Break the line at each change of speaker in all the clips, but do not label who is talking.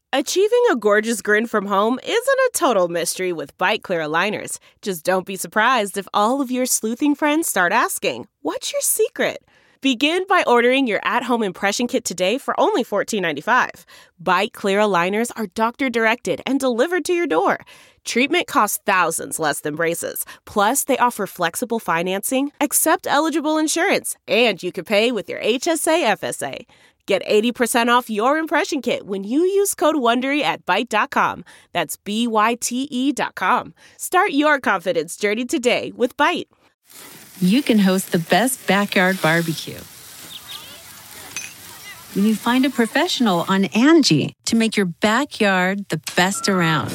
Achieving a gorgeous grin from home isn't a total mystery with Byte Clear aligners. Just don't be surprised if all of your sleuthing friends start asking, "What's your secret?" Begin by ordering your at-home impression kit today for only $14.95. Byte Clear aligners are doctor-directed and delivered to your door. Treatment costs thousands less than braces. Plus, they offer flexible financing, accept eligible insurance, and you can pay with your HSA FSA. Get 80% off your impression kit when you use code WONDERY at Byte.com. That's BYTE.com. Start your confidence journey today with Byte.
You can host the best backyard barbecue when you find a professional on Angie to make your backyard the best around.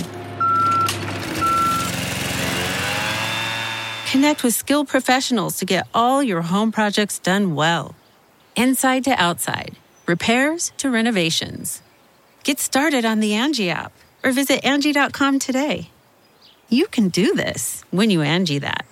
Connect with skilled professionals to get all your home projects done well. Inside to outside, repairs to renovations. Get started on the Angie app or visit Angie.com today. You can do this when you Angie that.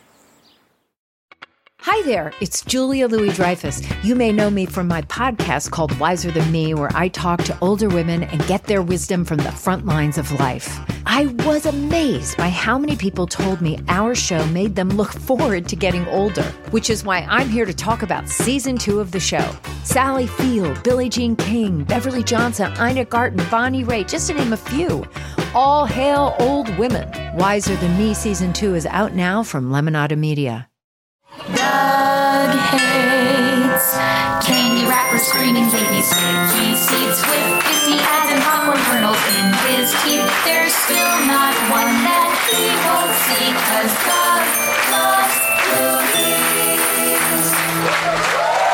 Hi there, it's Julia Louis-Dreyfus. You may know me from my podcast called Wiser Than Me, where I talk to older women and get their wisdom from the front lines of life. I was amazed by how many people told me our show made them look forward to getting older, which is why I'm here to talk about season 2 of the show. Sally Field, Billie Jean King, Beverly Johnson, Ina Garten, Bonnie Raitt, just to name a few. All hail old women. Wiser Than Me season 2 is out now from Lemonada Media.
Doug hates candy wrappers, screaming babies, cheese seeds with 50 ads and popcorn kernels in his teeth. There's still not one that he won't see, 'cause Doug loves movies.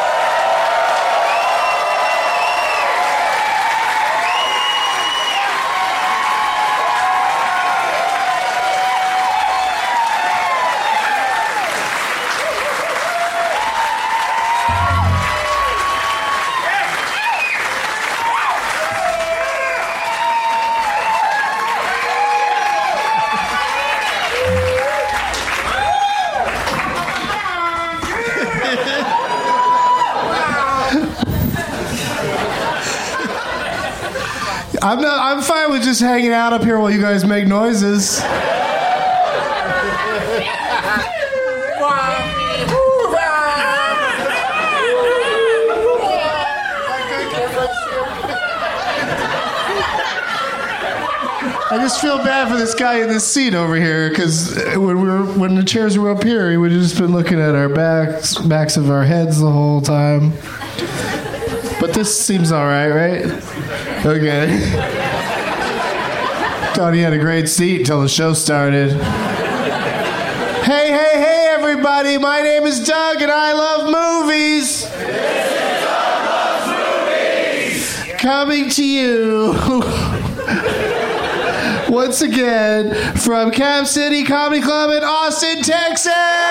I'm fine with just hanging out up here while you guys make noises. I just feel bad for this guy in this seat over here, because when the chairs were up here, he would have just been looking at our backs of our heads the whole time. But this seems all right? Okay. Thought he had a great seat until the show started. Hey, everybody! My name is Doug, and I love movies. This is Doug Loves Movies. Coming to you once again from Cap City Comedy Club in Austin, Texas.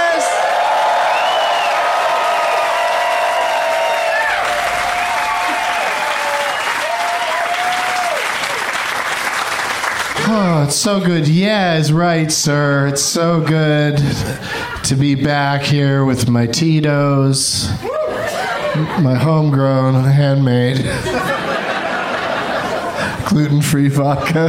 Oh, it's so good. Yeah, it's right, sir. It's so good to be back here with my Tito's, my homegrown, handmade, gluten-free vodka.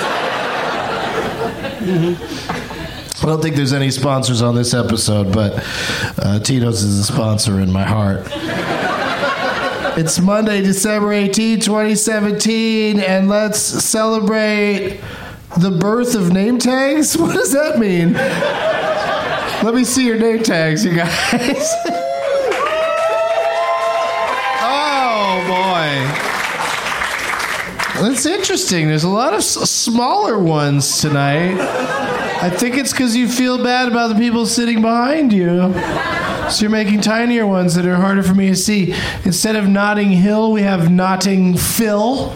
I don't think there's any sponsors on this episode, but Tito's is a sponsor in my heart. It's Monday, December 18, 2017, and let's celebrate the birth of name tags? What does that mean? Let me see your name tags, you guys. Oh, boy. That's interesting. There's a lot of smaller ones tonight. I think it's because you feel bad about the people sitting behind you. So you're making tinier ones that are harder for me to see. Instead of Notting Hill, we have Notting Phil.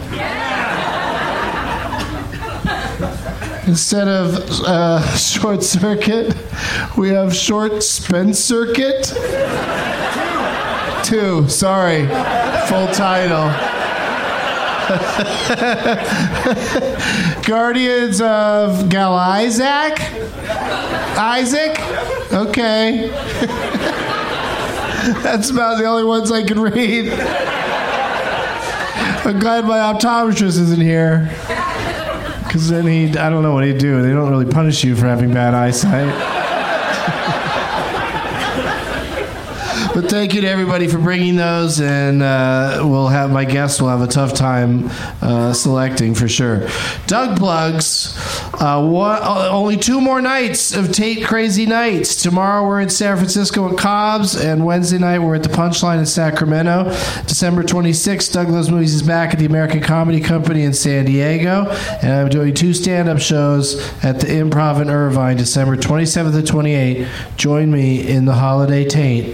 Instead of Short Circuit, we have Short Spence Circuit. 2, sorry. Full title. Guardians of Gal Isaac? Isaac? Okay. That's about the only ones I can read. I'm glad my optometrist isn't here. Because then I don't know what he'd do. They don't really punish you for having bad eyesight. But thank you to everybody for bringing those, and my guests will have a tough time selecting for sure. Doug plugs only 2 more nights of Tate Crazy Nights. Tomorrow we're in San Francisco at Cobb's, and Wednesday night we're at the Punchline in Sacramento. December 26th, Doug Loves Movies is back at the American Comedy Company in San Diego, and I'm doing 2 stand-up shows at the Improv in Irvine, December 27th and 28th. Join me in the Holiday Tate.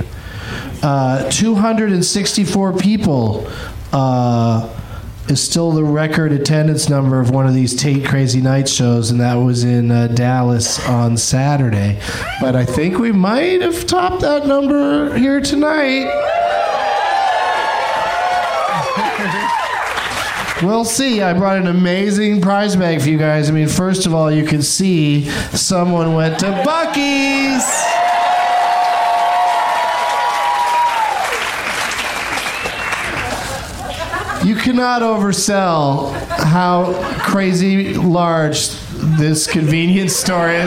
264 people is still the record attendance number of one of these Tate Crazy Nights shows, and that was in Dallas on Saturday. But I think we might have topped that number here tonight. We'll see. I brought an amazing prize bag for you guys. I mean, first of all, you can see someone went to Buc-ee's. You cannot oversell how crazy large this convenience store is.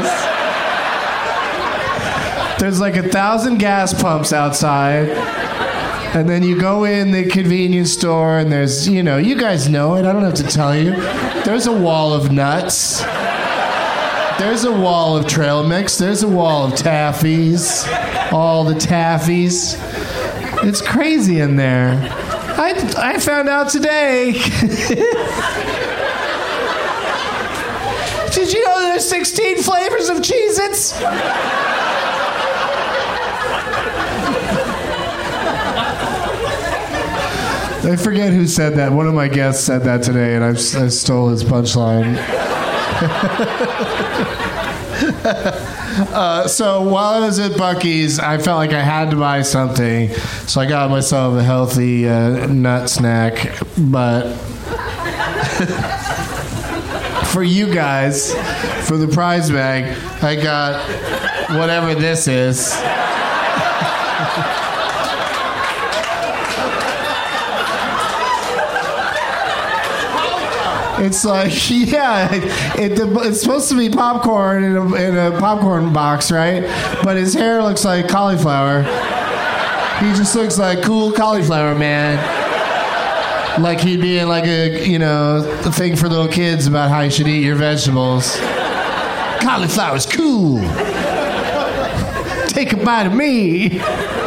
There's like 1,000 gas pumps outside. And then you go in the convenience store and there's, you guys know it. I don't have to tell you. There's a wall of nuts. There's a wall of trail mix. There's a wall of taffies. All the taffies. It's crazy in there. I found out today. Did you know there's 16 flavors of Cheez-Its? I forget who said that. One of my guests said that today, and I stole his punchline. So while I was at Buc-ee's, I felt like I had to buy something, so I got myself a healthy nut snack. But for you guys, for the prize bag, I got whatever this is. It's like, it's supposed to be popcorn in a popcorn box, right? But his hair looks like cauliflower. He just looks like cool cauliflower man. Like he'd be in like a thing for little kids about how you should eat your vegetables. Cauliflower's cool. Take a bite of me.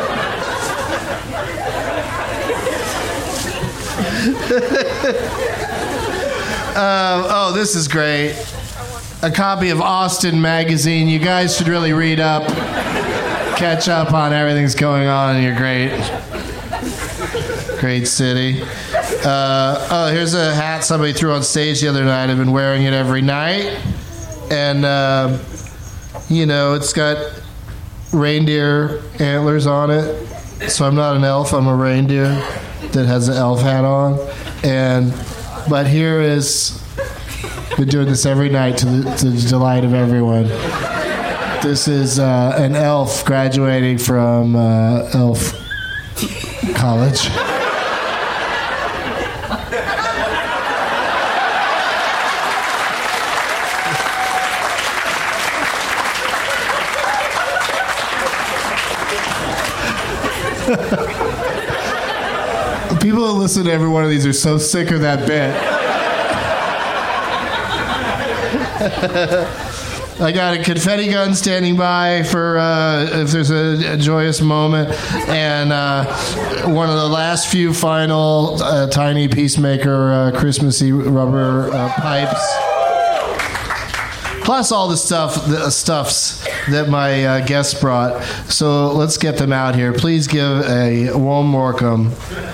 This is great. A copy of Austin Magazine. You guys should really read up, catch up on everything's going on in your great city. Here's a hat somebody threw on stage the other night. I've been wearing it every night. And, it's got reindeer antlers on it. So I'm not an elf, I'm a reindeer that has an elf hat on. But here is, been doing this every night to the delight of everyone. This is an elf graduating from Elf College. People who listen to every one of these are so sick of that bit. I got a confetti gun standing by for if there's a joyous moment, and one of the last few final tiny Peacemaker Christmassy rubber pipes. Plus all the stuffs that my guests brought. So let's get them out here. Please give a warm welcome.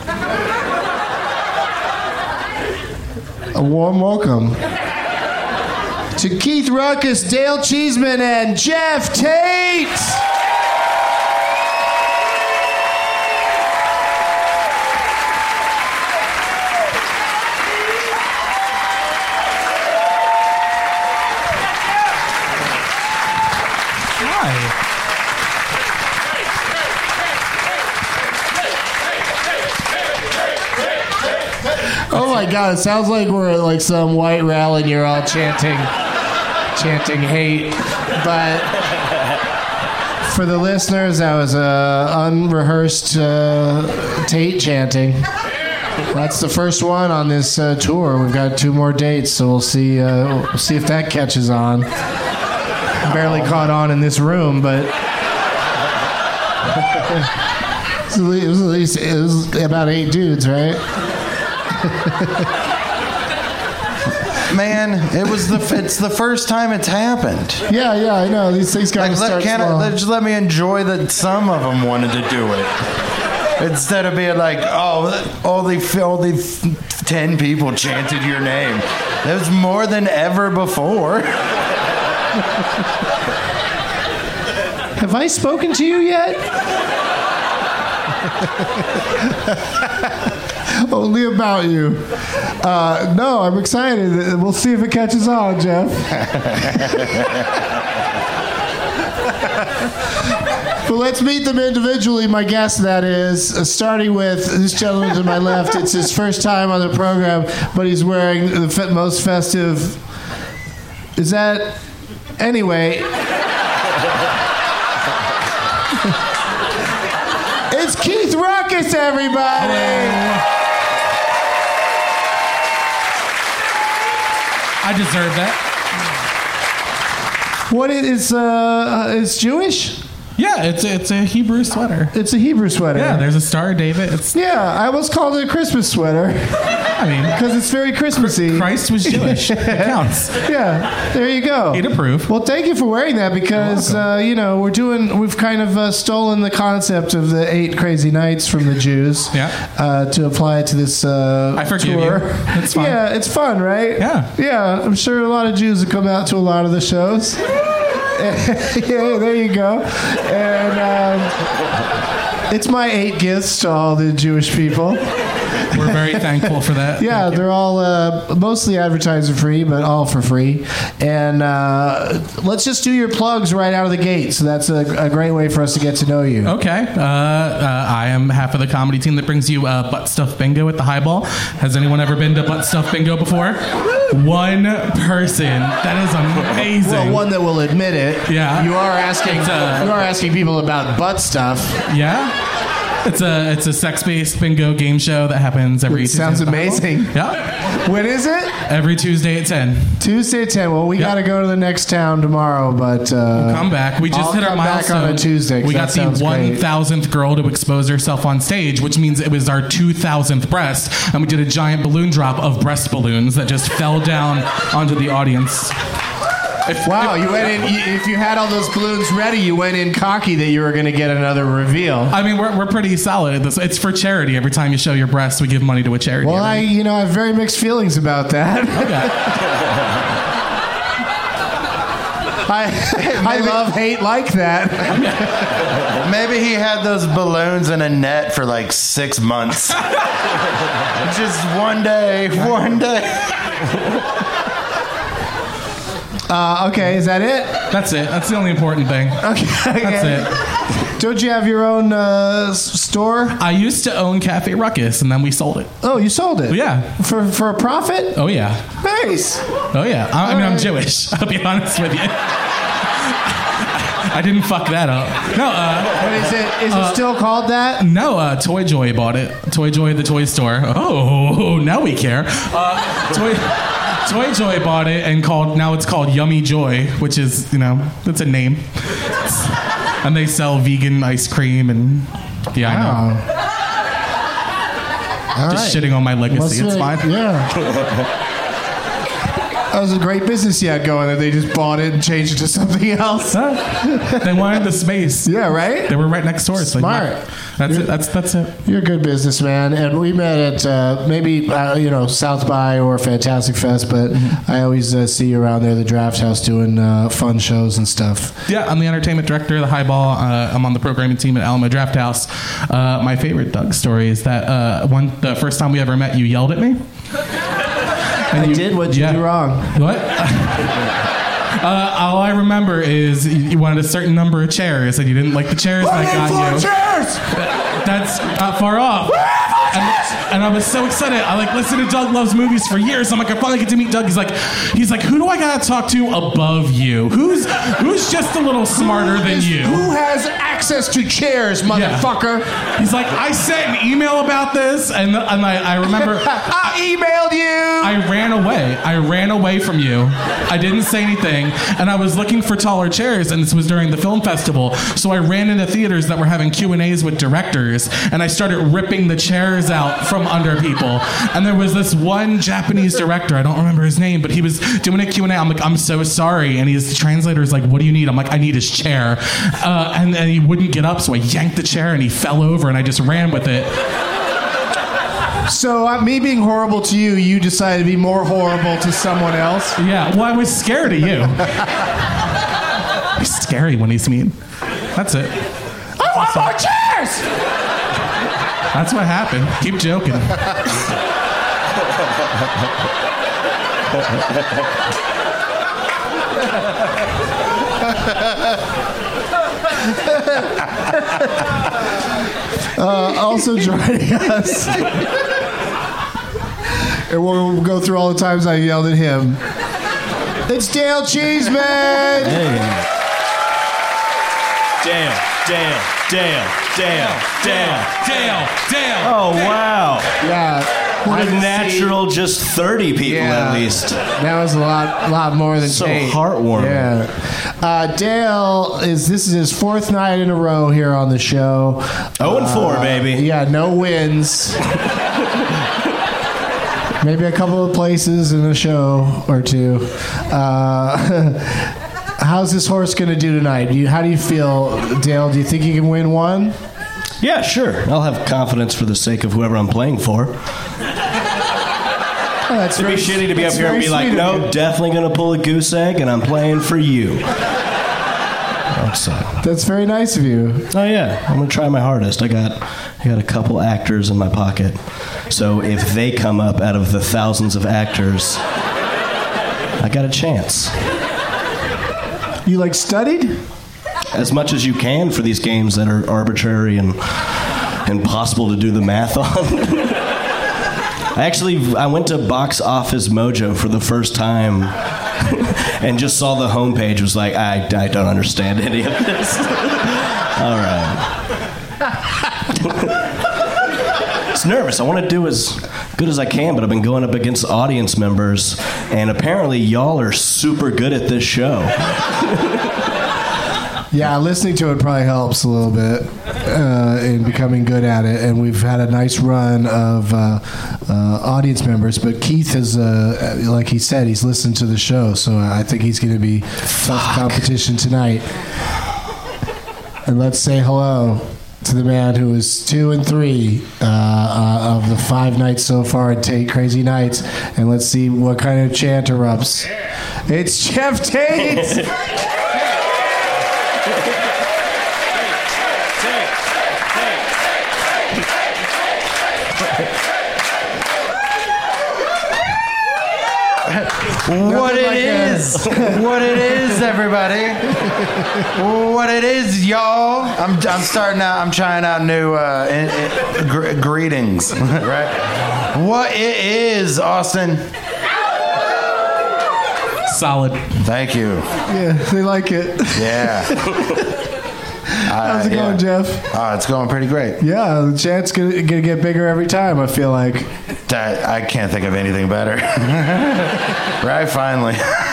A warm welcome to Keith Ruckus, Dale Cheeseman, and Jeff Tate. Oh my God! It sounds like we're at like some white rally and you're all chanting hate. But for the listeners, that was unrehearsed Tate chanting. That's the first one on this tour. We've got 2 more dates, so we'll see if that catches on. Barely caught on in this room, but it was about 8 dudes, right?
Man, it's the first time it's happened.
Yeah, I know. These things got to start small.
Just let me enjoy that some of them wanted to do it. Instead of being like, only 10 people chanted your name. That was more than ever before.
Have I spoken to you yet? Only about you. No, I'm excited. We'll see if it catches on, Jeff. But let's meet them individually. My guest, that is, starting with this gentleman to my left. It's his first time on the program, but he's wearing the most festive. Is that... Anyway... It's Keith Ruckus, everybody!
I deserve that.
What is it's Jewish?
Yeah, it's a Hebrew sweater.
It's a Hebrew sweater.
Yeah, there's a Star of David.
I almost called it a Christmas sweater.
I mean,
because it's very Christmassy.
Christ was Jewish. It counts.
Yeah, there you go.
He'd approve.
Well, thank you for wearing that because we've kind of stolen the concept of the 8 crazy nights from the Jews.
Yeah.
To apply it to this
I forgive
tour.
you. It's fun.
Yeah, it's fun, right?
Yeah.
Yeah, I'm sure a lot of Jews have come out to a lot of the shows. Yeah, there you go. And it's my 8 gifts to all the Jewish people.
We're very thankful for that.
Yeah, they're all mostly advertiser free, but all for free. And let's just do your plugs right out of the gate. So that's a great way for us to get to know you.
Okay. I am half of the comedy team that brings you Butt Stuff Bingo at the Highball. Has anyone ever been to Butt Stuff Bingo before? One person. That is amazing.
Well, one that will admit it.
Yeah.
You are asking people about butt stuff.
Yeah. It's a sex-based bingo game show that happens every Tuesday.
Sounds amazing.
Yeah.
When is it?
Every Tuesday at 10.
Tuesday at 10. Well, we got to go to the next town tomorrow, but...
we'll come back. We just hit our milestone.
Back on a Tuesday.
We got the 1,000th girl to expose herself on stage, which means it was our 2,000th breast, and we did a giant balloon drop of breast balloons that just fell down onto the audience.
You went in. If you had all those balloons ready, you went in cocky that you were going to get another reveal.
I mean, we're pretty solid at this. It's for charity. Every time you show your breasts, we give money to a charity.
Well, I have very mixed feelings about that.
Okay.
I love hate like that.
Maybe he had those balloons in a net for like 6 months. Just one day.
Okay, is that it?
That's it. That's the only important thing.
Okay.
That's it.
Don't you have your own store?
I used to own Cafe Ruckus, and then we sold it.
Oh, you sold it?
Yeah.
For a profit?
Oh, yeah.
Nice.
Oh, yeah. I'm Jewish. I'll be honest with you. I didn't fuck that up. No.
Is it still called that?
No. Toy Joy bought it. Toy Joy, the toy store. Oh, now we care. Toy Joy bought it and now it's called Yummy Joy, which is, that's a name. And they sell vegan ice cream and I know. Just shitting on my legacy. It's fine.
Yeah. That was a great business you had going that they just bought it and changed it to something else.
They wanted the space.
Yeah, right?
They were right next door.
Smart.
That's it. That's it.
You're a good businessman, and we met at maybe South by or Fantastic Fest, but I always see you around there, the Draft House, doing fun shows and stuff.
Yeah, I'm the entertainment director of the Highball. I'm on the programming team at Alamo Draft House. My favorite Doug story is that the first time we ever met, you yelled at me.
And I did? What did you do wrong?
What? All I remember is you wanted a certain number of chairs, and you didn't like the chairs that I got you.
Chairs!
That's not far off. And I was so excited. I like listened to Doug Loves Movies for years. I'm like, I finally get to meet Doug. He's like, who do I gotta talk to above you? Who's just a little smarter than you?
Who has access to chairs, motherfucker?
Yeah. He's like, I sent an email about this, and I remember
I emailed you.
I ran away from you. I didn't say anything, and I was looking for taller chairs, and this was during the film festival. So I ran into theaters that were having Q&As with directors, and I started ripping the chairs out from under people. And there was this one Japanese director, I don't remember his name, but he was doing a Q&A. I'm like, I'm so sorry. And his translator is like, what do you need? I'm like, I need his chair. And he wouldn't get up, so I yanked the chair, and he fell over, and I just ran with it.
So me being horrible to you, you decided to be more horrible to someone else?
Yeah, well, I was scared of you. He's scary when he's mean. That's it.
I want more chairs!
That's what happened. Keep joking.
Also joining us, and we'll go through all the times I yelled at him. It's Dale Cheeseman!
Hey. Dale. Oh, wow.
Yeah.
What a natural, just 30 people at least.
That was a lot more than
so
Kate.
Heartwarming.
Yeah. Dale this is his fourth night in a row here on the show.
0-4, baby.
Yeah, no wins. Maybe a couple of places in a show or two. How's this horse going to do tonight? How do you feel, Dale? Do you think he can win one?
Yeah, sure. I'll have confidence for the sake of whoever I'm playing for.
It'd
be shitty to be up here and be like, no, definitely going to pull a goose egg, and I'm playing for you.
That's very nice of you.
Oh, yeah. I'm going to try my hardest. I got a couple actors in my pocket. So if they come up out of the thousands of actors, I got a chance.
You, studied?
As much as you can for these games that are arbitrary and impossible to do the math on. I went to Box Office Mojo for the first time and just saw the homepage. Was like, I don't understand any of this. All right. It's nervous. I want to do as good as I can, but I've been going up against audience members, and apparently y'all are super good at this show.
Yeah, listening to it probably helps a little bit in becoming good at it. And we've had a nice run of audience members. But Keith is, like he said, he's listened to the show. So I think he's going to be tough competition tonight. And let's say hello to the man who is 2 and 3 of the 5 nights so far at Tate Crazy Nights. And let's see what kind of chant erupts. It's Jeff Tate!
What it is, everybody. What it is, y'all. I'm starting out. I'm trying out new greetings, right? What it is, Austin.
Solid.
Thank you.
Yeah, they like it.
Yeah.
How's it going, Jeff?
It's going pretty great.
Yeah, the chant's gonna get bigger every time, I feel like.
I can't think of anything better. Right, finally.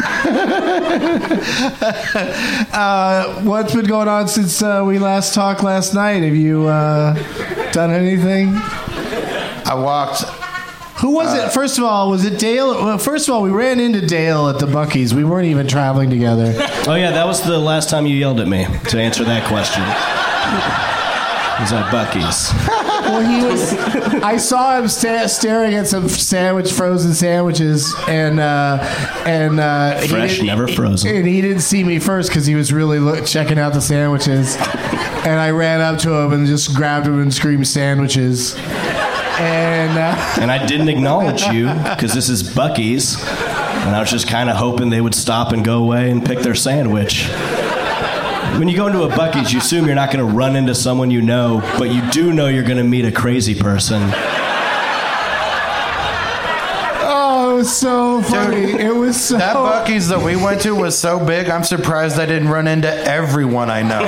What's been going on since we last talked last night? Have you done anything?
I walked...
Who was it? First of all, was it Dale? Well, first of all, we ran into Dale at the Buc-ee's. We weren't even traveling together.
Oh, yeah, that was the last time you yelled at me to answer that question. It was at Buc-ee's.
Well, I saw him staring at some frozen sandwiches, and
fresh, never frozen.
And he didn't see me first because he was really checking out the sandwiches. And I ran up to him and just grabbed him and screamed "sandwiches." And
I didn't acknowledge you because this is Buc-ee's, and I was just kind of hoping they would stop and go away and pick their sandwich. When you go into a Buc-ee's, you assume you're not going to run into someone you know, but you do know you're going to meet a crazy person.
was so funny.
Dude,
it was so...
That Buc-ee's that we went to was so big, I'm surprised I didn't run into everyone I know.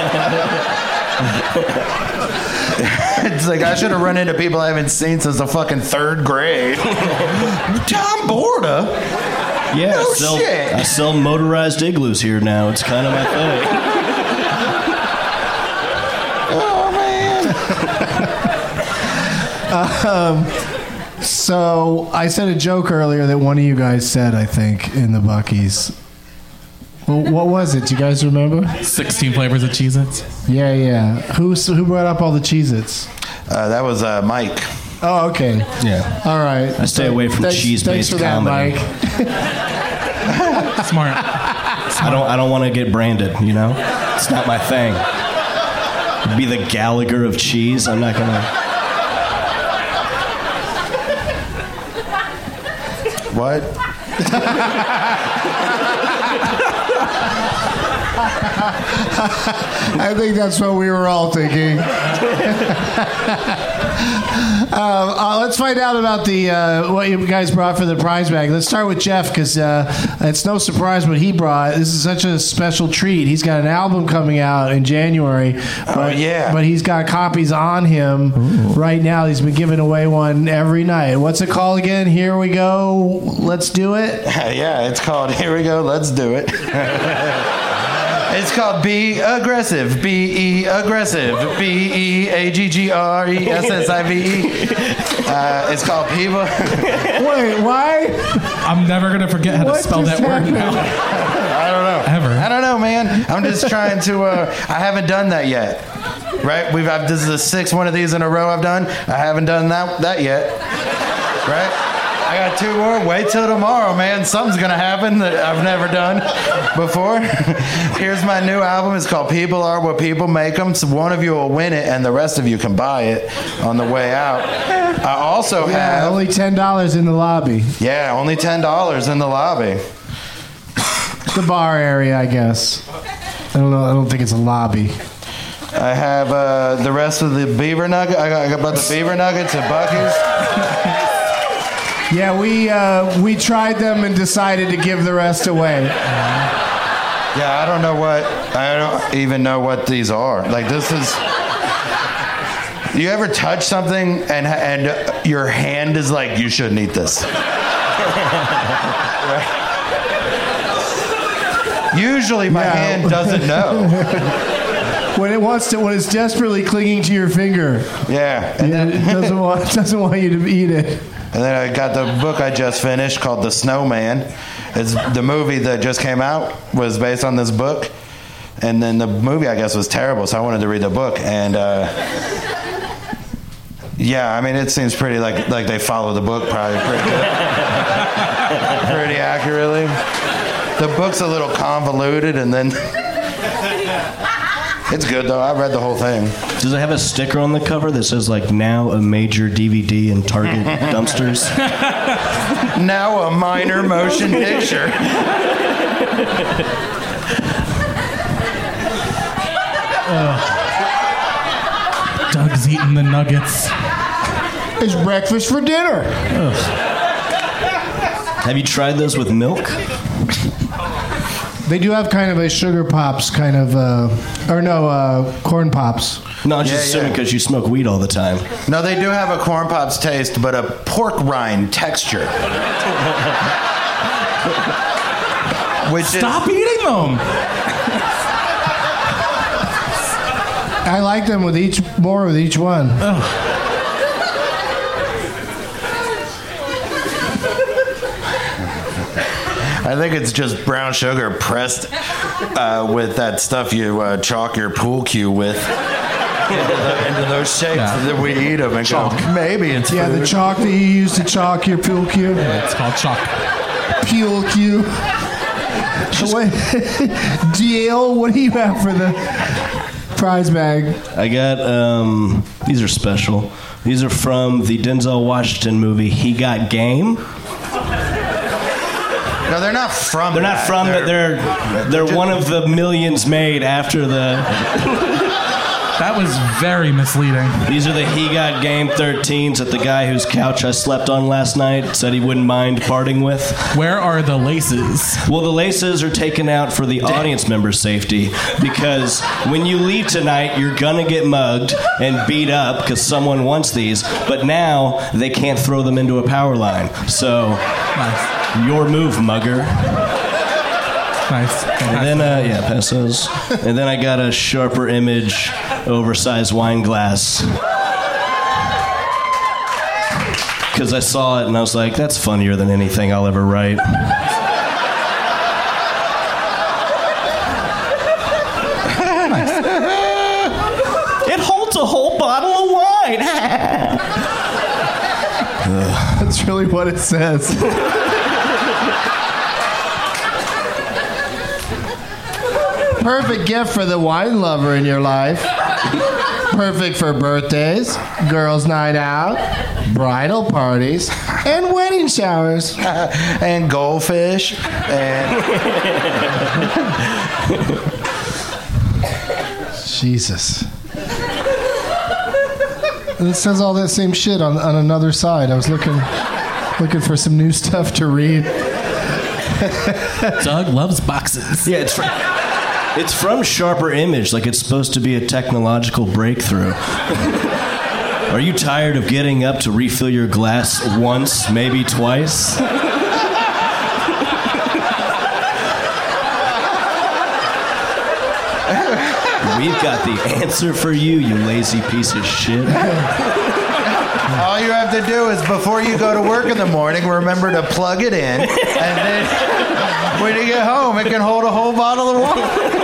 It's like I should have run into people I haven't seen since the fucking 3rd grade. Tom Borda?
Yeah,
No shit.
I sell motorized igloos here now. It's kind of my thing.
Oh, man.
So I said a joke earlier that one of you guys said, I think, in the Buc-ee's. Well, what was it? Do you guys remember?
16 flavors of Cheez-Its.
Yeah. Who brought up all the Cheez-Its?
That was Mike.
Oh, okay.
Yeah.
All right.
I stay away from cheese-based comedy.
Thanks for that, Mike.
Smart.
I don't want to get branded, you know? It's not my thing. Be the Gallagher of cheese. I'm not going to...
What?
I think that's what we were all thinking. Let's find out about the what you guys brought for the prize bag. Let's start with Jeff because it's no surprise what he brought. This is such a special treat. He's got an album coming out in January. But he's got copies on him right now. He's been giving away one every night. What's it called again? Here we go. Let's do it.
Yeah, it's called Here We Go. Let's do it. It's called Be Aggressive. B-E Aggressive. B-E-A-G-G-R-E-S-S-I-V-E. It's called People.
Wait, why?
I'm never going to forget how to spell that word now.
I don't know.
Ever.
I don't know, man. I'm just trying to... I haven't done that yet. Right? This is the 6th one of these in a row I've done. I haven't done that yet. Right? I got 2 more. Wait till tomorrow, man. Something's going to happen that I've never done before. Here's my new album. It's called People Are What People Make Them. So one of you will win it, and the rest of you can buy it on the way out. I also have...
only $10 in the lobby.
Yeah, only $10 in the lobby.
The bar area, I guess. I don't know. I don't think it's a lobby.
I have the rest of the beaver nugget. I got about the beaver nuggets at Buc-ee's.
Yeah, we tried them and decided to give the rest away.
Yeah, I don't even know what these are. Like, this is... You ever touch something and your hand is like, you shouldn't eat this? Usually my hand doesn't know.
When it's desperately clinging to your finger.
Yeah.
And then it doesn't want you to eat it.
And then I got the book I just finished called The Snowman. It's the movie that just came out was based on this book. And then the movie, I guess, was terrible, so I wanted to read the book. And yeah, I mean, it seems pretty like they follow the book probably pretty accurately. The book's a little convoluted, and then it's good though. I read the whole thing.
Does it have a sticker on the cover that says like now a major DVD in Target dumpsters?
Now a minor motion picture.
Doug's eating the nuggets.
It's breakfast for dinner.
Have you tried those with milk?
They do have kind of a sugar pops kind of, corn pops.
No, I'm just assuming because you smoke weed all the time.
No, they do have a corn pops taste, but a pork rind texture.
Stop eating them.
I like them with each one.
Ugh.
I think it's just brown sugar pressed with that stuff you chalk your pool cue with into those shapes that we eat them and chalk. Go, maybe it's food.
The chalk that you use to chalk your pool cue.
Yeah, it's called chalk.
Pool cue. DL, what do you have for the prize bag?
I got, these are special. These are from the Denzel Washington movie, He Got Game.
No, they're not from
They're not from that. They're one of the millions made after the...
That was very misleading.
These are the He Got Game 13s that the guy whose couch I slept on last night said he wouldn't mind parting with.
Where are the laces?
Well, the laces are taken out for the audience member safety because when you leave tonight, you're gonna get mugged and beat up because someone wants these, but now they can't throw them into a power line. So, your move, mugger.
Nice.
And then, pass those. And then I got a Sharper Image oversized wine glass. Because I saw it and I was like, that's funnier than anything I'll ever write. It holds a whole bottle of wine.
That's really what it says. Perfect gift for the wine lover in your life. Perfect for birthdays, girls' night out, bridal parties, and wedding showers.
And goldfish. And
Jesus. And it says all that same shit on another side. I was looking for some new stuff to read.
Doug loves boxes.
Yeah, it's from Sharper Image, like it's supposed to be a technological breakthrough. Are you tired of getting up to refill your glass once, maybe twice? We've got the answer for you, you lazy piece of shit.
all you have to do is, before you go to work in the morning, remember to plug it in, and then when you get home, it can hold a whole bottle of water.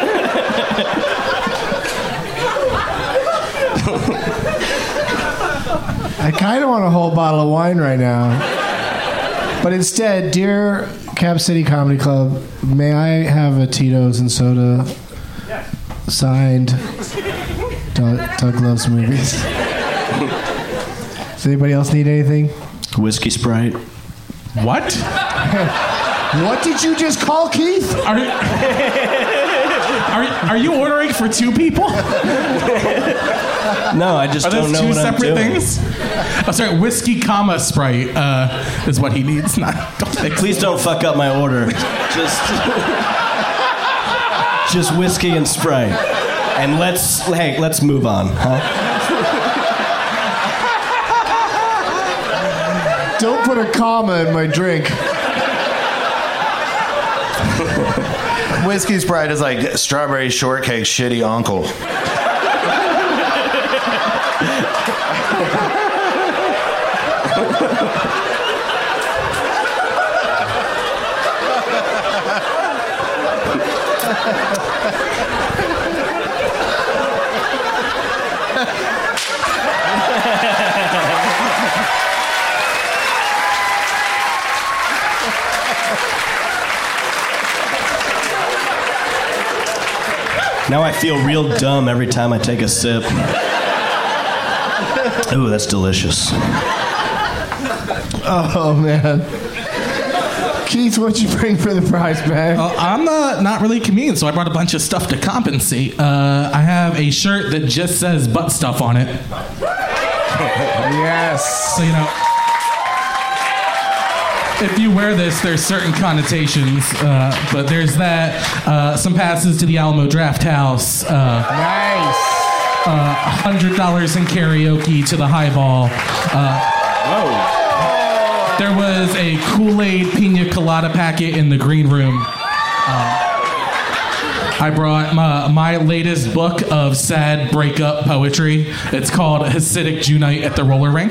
I kind of want a whole bottle of wine right now. But instead, dear Cap City Comedy Club, may I have a Tito's and soda signed Doug Loves Movies? Does anybody else need anything?
Whiskey Sprite.
What?
What did you just call Keith?
Are you ordering for two people?
No, I just don't know what I'm doing.
Are those two separate things? Oh, sorry, whiskey, comma, Sprite is what he needs.
Please don't fuck up my order. Just whiskey and Sprite. And let's move on, huh?
Don't put a comma in my drink.
Whiskey Sprite is like strawberry shortcake's shitty uncle.
Now I feel real dumb every time I take a sip. Ooh, that's delicious.
Oh, man. Keith, what'd you bring for the prize bag?
I'm not really a comedian, so I brought a bunch of stuff to compensate. I have a shirt that just says butt stuff on it.
Yes.
So, you know, if you wear this, there's certain connotations, but there's that. Some passes to the Alamo Draft House.
Nice.
$100 in karaoke to the Highball.
Whoa.
There was a Kool-Aid pina colada packet in the green room. I brought my latest book of sad breakup poetry. It's called Hasidic Junite at the Roller Rink.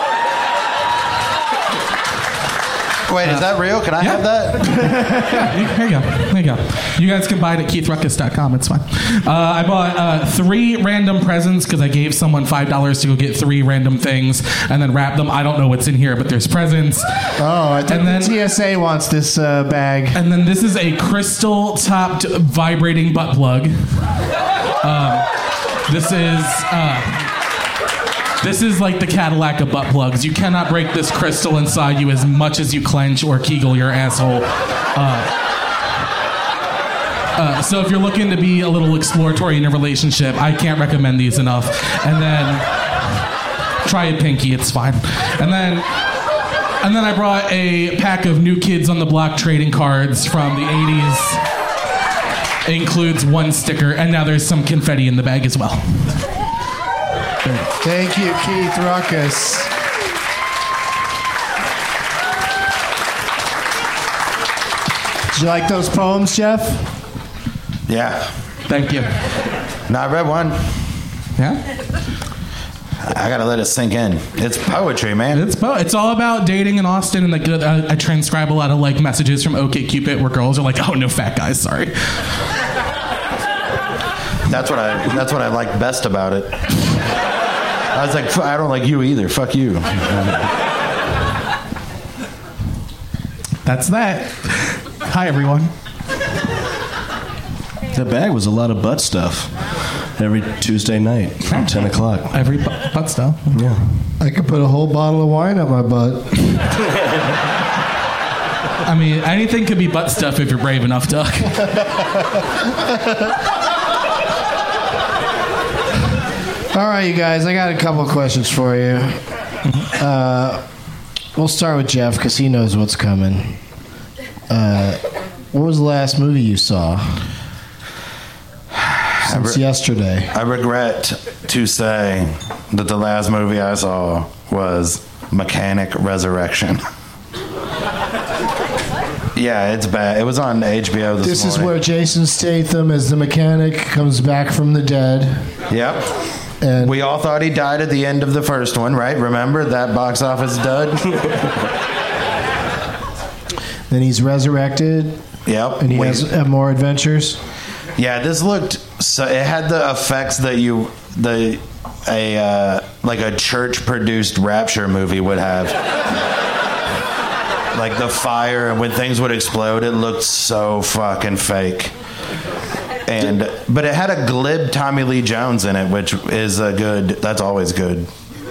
Wait, is that real? Can I have that?
Here you go. You guys can buy it at KeithRuckus.com. It's fine. I bought 3 random presents because I gave someone $5 to go get 3 random things and then wrap them. I don't know what's in here, but there's presents.
Oh, I think the TSA wants this bag.
And then this is a crystal-topped vibrating butt plug. This is like the Cadillac of butt plugs. You cannot break this crystal inside you as much as you clench or kegel your asshole. So if you're looking to be a little exploratory in a relationship, I can't recommend these enough. And then try a pinky, it's fine. And then I brought a pack of New Kids on the Block trading cards from the 80s. It includes one sticker, and now there's some confetti in the bag as well.
Thank you, Keith Ruckus. Did you like those poems, Jeff?
Yeah.
Thank you.
No, I read one.
Yeah?
I gotta let it sink in. It's poetry, man.
It's all about dating in Austin, and like I transcribe a lot of like messages from OkCupid where girls are like, "Oh, no fat guys, sorry."
That's what I liked best about it. I was like, I don't like you either. Fuck you.
That's that. Hi, everyone.
The bag was a lot of butt stuff. Every Tuesday night from 10 o'clock.
Every butt stuff.
Yeah.
I could put a whole bottle of wine up my butt.
I mean, anything could be butt stuff if you're brave enough, Doug.
All right, you guys, I got a couple of questions for you. We'll start with Jeff because he knows what's coming. What was the last movie you saw? Since yesterday.
I regret to say that the last movie I saw was Mechanic Resurrection. Yeah, it's bad. It was on HBO this morning.
Is where Jason Statham as the mechanic comes back from the dead.
Yep.
And
we all thought he died at the end of the first one, right? Remember that box office dud?
Then he's resurrected.
Yep.
And he has more adventures.
Yeah, this looked so. It had the effects that like a church-produced Rapture movie would have. Like the fire and when things would explode, it looked so fucking fake. But it had a glib Tommy Lee Jones in it, which is a good. That's always good.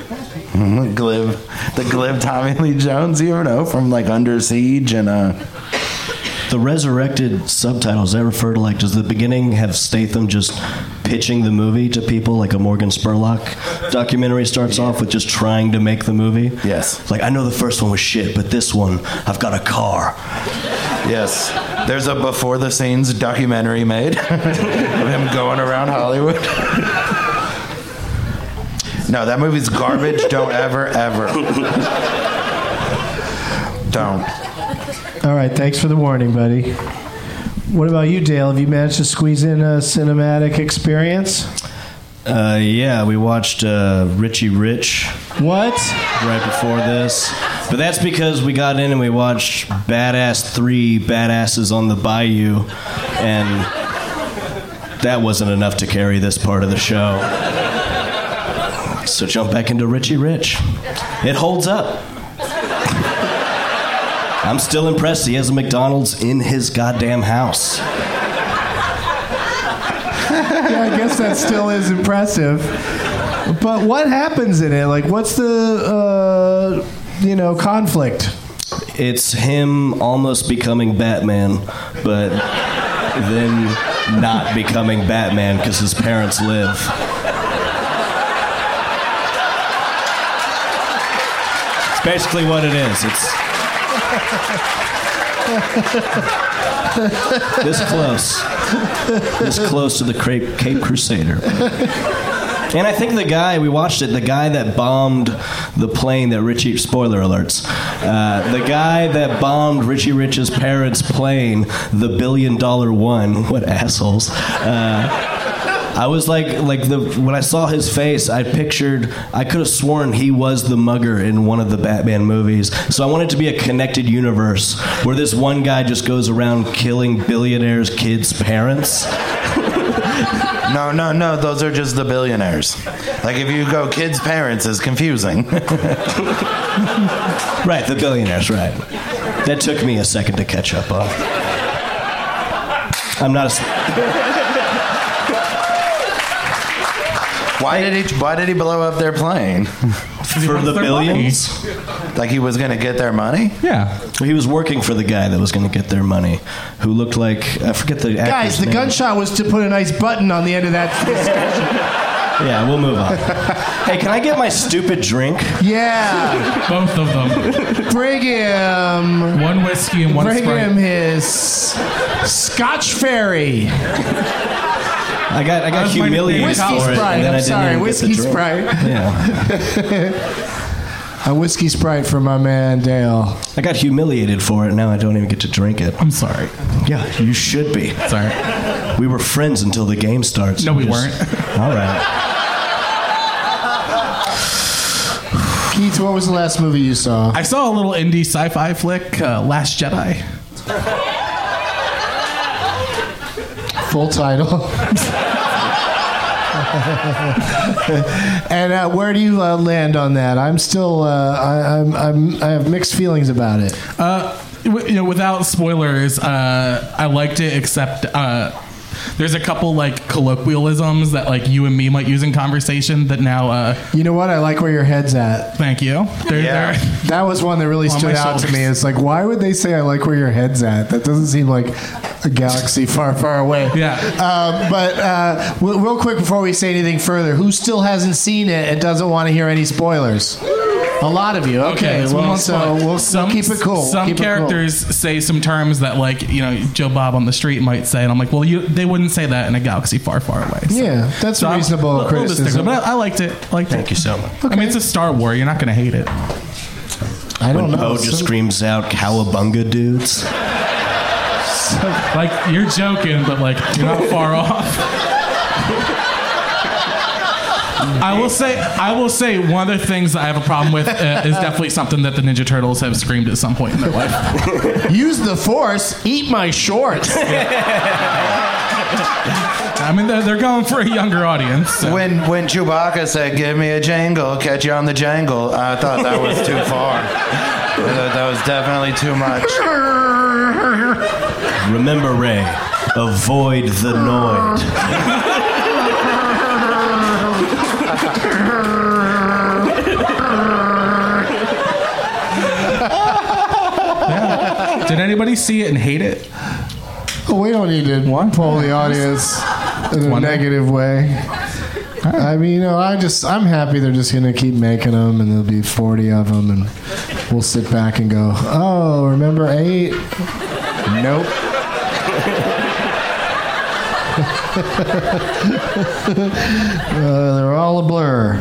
The glib Tommy Lee Jones, you know, from like Under Siege and
The resurrected subtitles, that refer to like, does the beginning have Statham just pitching the movie to people like a Morgan Spurlock documentary starts off with just trying to make the movie?
Yes.
Like, I know the first one was shit, but this one, I've got a car.
Yes. There's a before the scenes documentary made of him going around Hollywood. No, that movie's garbage. Don't ever. Don't.
All right, thanks for the warning, buddy. What about you, Dale? Have you managed to squeeze in a cinematic experience?
Yeah, we watched Richie Rich.
What?
Right before this. But that's because we got in and we watched Badass 3 Badasses on the Bayou, and that wasn't enough to carry this part of the show. So jump back into Richie Rich. It holds up. I'm still impressed he has a McDonald's in his goddamn house.
Yeah, I guess that still is impressive. But what happens in it? Like, what's the, conflict?
It's him almost becoming Batman, but then not becoming Batman because his parents live. It's basically what it is. It's this close to the Cape Crusader. And I think the guy that bombed the plane that Richie, spoiler alerts, the guy that bombed Richie Rich's parents' plane, the $1 billion one, what assholes. I was when I saw his face, I could have sworn he was the mugger in one of the Batman movies. So I want it to be a connected universe where this one guy just goes around killing billionaires' kids' parents.
No, those are just the billionaires. Like if you go kids' parents is confusing.
Right, the billionaires, right. That took me a second to catch up on. I'm not a...
Why did he blow up their plane?
For the billions?
Like he was going to get their money?
Yeah.
He was working for the guy that was going to get their money, who looked like, I forget the actor's
Guys, the
name.
gunshot was to put a nice button on the end of that discussion.
Yeah, we'll move on. Hey, can I get my stupid drink?
Yeah.
Both of them.
Bring him.
One whiskey and one
Bring
Sprite.
him his Scotch Fairy.
I got humiliated
Whiskey
for it,
Sprite.
and then
I'm
I didn't
sorry.
even
Whiskey
get the drink.
Sprite.
Yeah.
A whiskey Sprite for my man Dale.
I got humiliated for it, now I don't even get to drink it.
I'm sorry.
Yeah, you should be.
Sorry.
We were friends until the game starts.
No, we
Just-
weren't.
All right.
Keith, what was the last movie you saw?
I saw a little indie sci-fi flick, Last Jedi.
Full title. And where do you land on that? I'm still. I have mixed feelings about it.
Without spoilers, I liked it, except there's a couple like colloquialisms that like you and me might use in conversation that now.
You know what? I like where your head's at.
Thank you. They're
That was one that really
On
stood
my
out to
shoulders.
me. It's like, why would they say I like where your head's at? That doesn't seem like a galaxy far, far away.
Yeah.
But real quick before we say anything further, who still hasn't seen it and doesn't want to hear any spoilers? A lot of you. Okay. Well, so we'll keep it cool.
Some
Keep it cool.
characters say some terms that, like, Joe Bob on the street might say, and I'm like, well, they wouldn't say that in a galaxy far, far away. So.
Yeah, that's
So I'm
reasonable
a little
criticism.
distinct, but I liked it.
Thank you so much.
I mean, it's a Star Wars. You're not going to hate it.
I don't
When
know.
Poe just screams out, "Cowabunga, dudes!"
Like, you're joking, but like, you're not far off. I will say one of the things that I have a problem with is definitely something that the Ninja Turtles have screamed at some point in their life.
Use the Force. Eat my shorts.
I mean, they're going for a younger audience. So.
When Chewbacca said, "Give me a jangle, catch you on the jangle," I thought that was too far. That was definitely too much.
Remember, Ray, avoid the Noid.
Did anybody see it and hate it?
Oh, we don't need to poll the audience in a negative way. I mean, I'm happy they're just going to keep making them, and there'll be 40 of them, and we'll sit back and go, oh, remember 8? Nope. They're all a blur.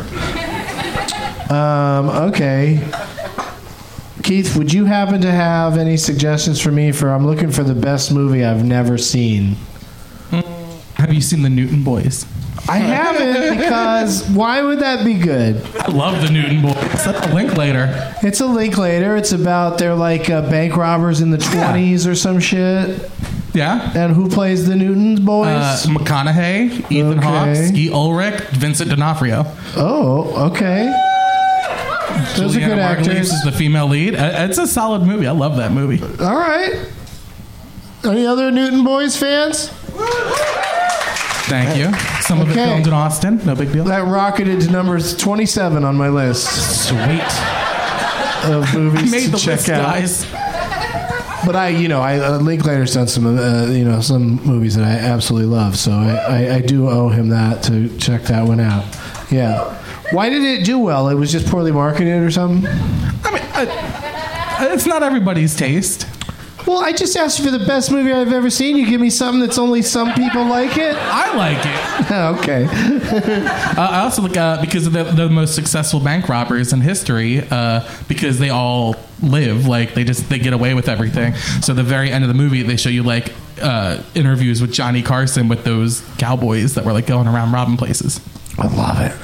Okay. Keith, would you happen to have any suggestions for me I'm looking for the best movie I've never seen?
Have you seen the Newton Boys?
I haven't, because why would that be good?
I love the Newton Boys. That's a link later.
It's a link later. It's about they're like bank robbers in the 20s or some shit.
Yeah.
And who plays the Newton boys?
McConaughey, Ethan Hawke, Ski Ulrich, Vincent D'Onofrio.
Oh, okay. Those are good
Margulies
actors.
is the female lead. It's a solid movie. I love that movie.
All right. Any other Newton Boys fans?
Thank you. Some of it
Okay.
filmed in Austin. No big deal.
That rocketed to number 27 on my list
Sweet.
of movies
Made
to
the
check
list,
out.
guys.
But Linklater's done some movies that I absolutely love, so I do owe him that to check that one out. Yeah. Why did it do well? It was just poorly marketed or something?
I mean, it's not everybody's taste.
Well, I just asked you for the best movie I've ever seen. You give me something that's only some people like it?
I like it.
Okay.
I also like because they're the most successful bank robbers in history because they all live like they get away with everything. So at the very end of the movie, they show you like interviews with Johnny Carson with those cowboys that were like going around robbing places.
I love it.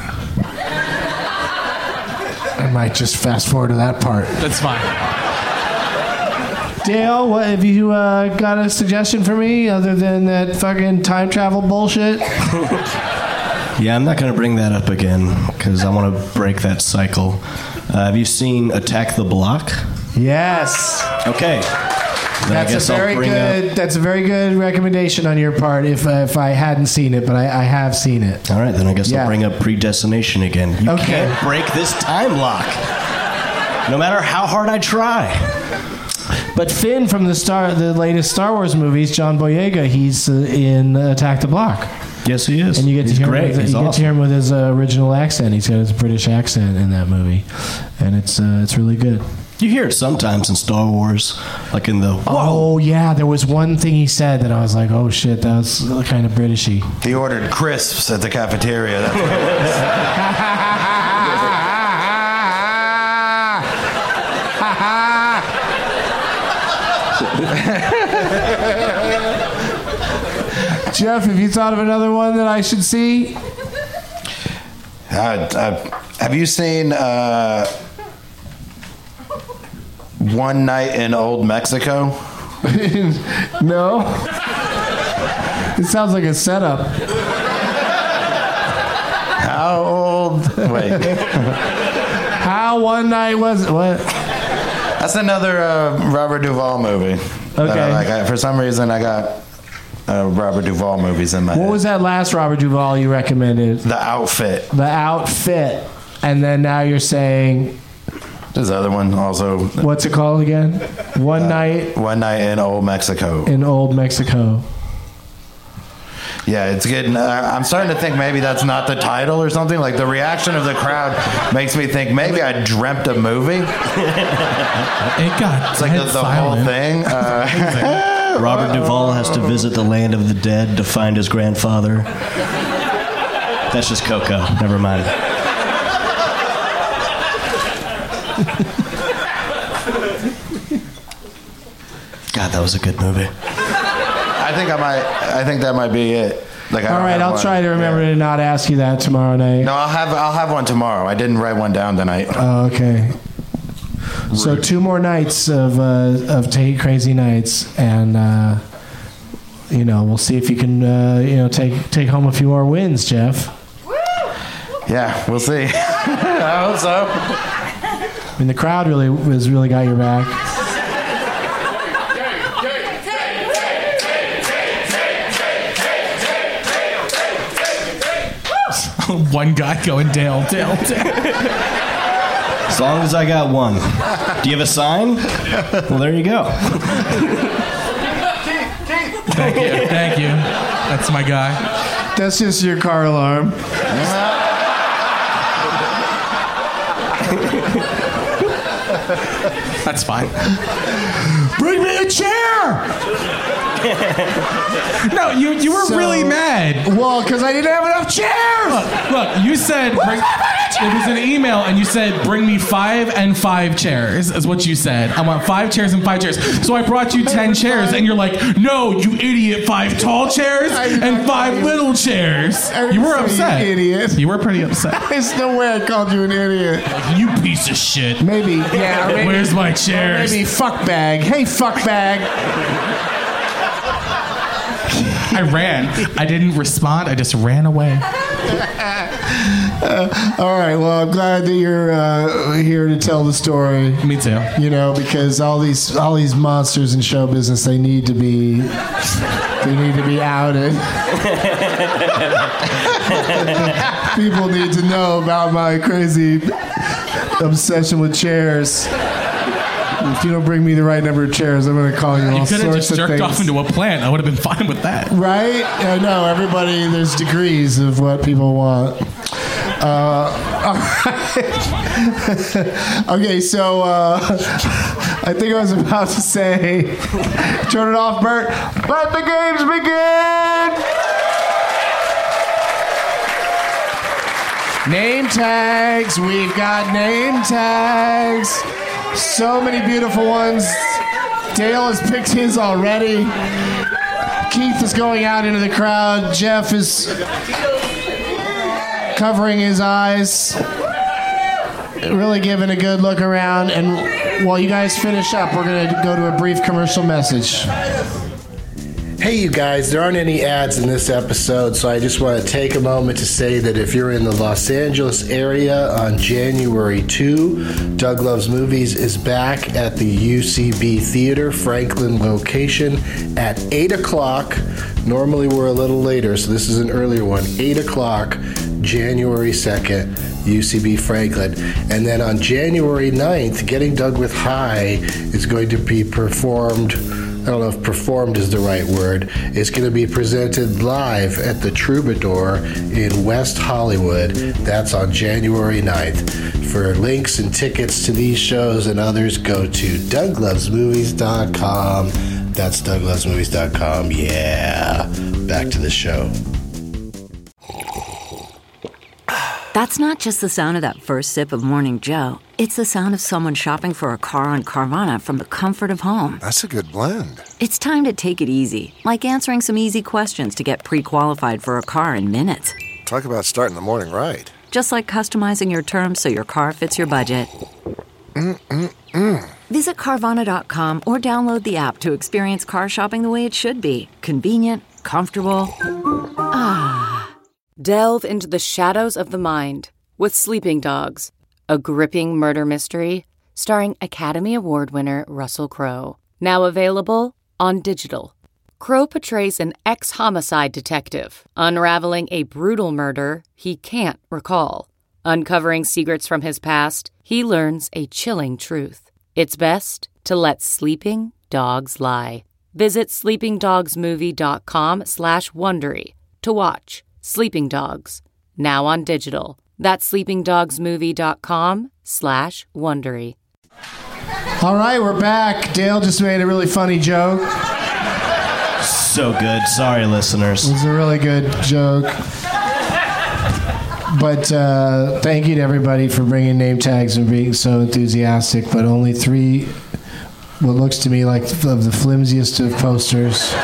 I might just fast forward to that part.
That's fine.
Dale, what have you got a suggestion for me other than that fucking time travel bullshit?
Yeah, I'm not going to bring that up again because I want to break that cycle. Have you seen Attack the Block?
Yes.
Okay.
That's a very good recommendation on your part. If I hadn't seen it, but I have seen it.
All right, then I guess I'll bring up Predestination again. You can't break this time lock, no matter how hard I try.
But Finn from the latest Star Wars movies, John Boyega, he's in Attack the Block.
Yes, he is.
And you get to hear
great.
Him you get to hear him with his original accent. He's got his British accent in that movie, and it's really good.
You hear it sometimes in Star Wars, like in the...
Oh, yeah, there was one thing he said that I was like, oh, shit, that was kind of Britishy.
He ordered crisps at the cafeteria. That's what it
was. Jeff, have you thought of another one that I should see?
Have you seen One Night in Old Mexico?
No. It sounds like a setup.
How old? Wait.
How one night was it? What?
That's another Robert Duvall movie.
Okay.
For some reason, I got Robert Duvall movies in my head.
What was that last Robert Duvall you recommended?
The Outfit.
The Outfit. And then now you're saying...
This other one also.
What's it called again? One Night
in Old Mexico.
In Old Mexico.
Yeah, it's good. I'm starting to think maybe that's not the title or something. Like the reaction of the crowd makes me think maybe I dreamt a movie.
It got
it's like the whole thing.
Robert Duvall has to visit the land of the dead to find his grandfather. That's just Coco. Never mind. God, that was a good movie.
I think that might be it. Like,
all right, I'll try to remember to not ask you that tomorrow night.
No, I'll have one tomorrow. I didn't write one down tonight.
Oh, okay. So 2 more nights of Tate Crazy Nights, and we'll see if you can take home a few more wins, Jeff.
Yeah, we'll see. I hope so.
I mean, the crowd really got your back.
One guy going Dale.
As long as I got one. Do you have a sign? Well, there you go.
Thank you. That's my guy.
That's just your car alarm.
That's fine.
Bring me a chair!
No, you were really mad.
Well, because I didn't have enough chairs.
Look, you said it was an email, and you said bring me 5 and 5 chairs. Is what you said. I want 5 chairs and 5 chairs. So I brought you 10 chairs, and you're like, no, you idiot! 5 tall chairs and 5 little chairs. You were upset.
You idiot.
You were pretty upset.
There's no way I called you an idiot.
You piece of shit.
Maybe. Yeah. Maybe,
where's my chairs?
Maybe fuck bag. Hey, fuck bag.
I ran. I didn't respond. I just ran away.
All right. Well, I'm glad that you're here to tell the story.
Me too.
Because all these monsters in show business, they need to be outed. People need to know about my crazy obsession with chairs. If you don't bring me the right number of chairs, I'm going to call you all sorts of things. You could have just jerked
off into a plant. I would have been fine with that.
Right? I know. Everybody, there's degrees of what people want. Okay, so I think I was about to say, turn it off, Bert. Let the games begin! Name tags. We've got name tags. So many beautiful ones. Dale has picked his already. Keith is going out into the crowd. Jeff is covering his eyes, really giving a good look around. And while you guys finish up, we're going to go to a brief commercial message. Hey, you guys, there aren't any ads in this episode, so I just want to take a moment to say that if you're in the Los Angeles area on January 2, Doug Loves Movies is back at the UCB Theater, Franklin location, at 8 o'clock. Normally we're a little later, so this is an earlier one. 8 o'clock, January 2nd, UCB Franklin. And then on January 9th, Getting Doug with High is going to be performed. I don't know if performed is the right word. It's going to be presented live at the Troubadour in West Hollywood. That's on January 9th. For links and tickets to these shows and others, go to DougLovesMovies.com. That's DougLovesMovies.com. Yeah. Back to the show.
That's not just the sound of that first sip of Morning Joe. It's the sound of someone shopping for a car on Carvana from the comfort of home.
That's a good blend.
It's time to take it easy, like answering some easy questions to get pre-qualified for a car in minutes.
Talk about starting the morning right.
Just like customizing your terms so your car fits your budget. Visit Carvana.com or download the app to experience car shopping the way it should be. Convenient, comfortable.
Delve into the shadows of the mind with Sleeping Dogs, a gripping murder mystery starring Academy Award winner Russell Crowe. Now available on digital. Crowe portrays an ex-homicide detective unraveling a brutal murder he can't recall. Uncovering secrets from his past, he learns a chilling truth. It's best to let sleeping dogs lie. Visit sleepingdogsmovie.com/Wondery to watch Sleeping Dogs, now on digital. That's sleepingdogsmovie.com/Wondery.
All right, we're back. Dale just made a really funny joke.
So good. Sorry, listeners.
It was a really good joke. But thank you to everybody for bringing name tags and being so enthusiastic. But only 3, what looks to me like of the flimsiest of posters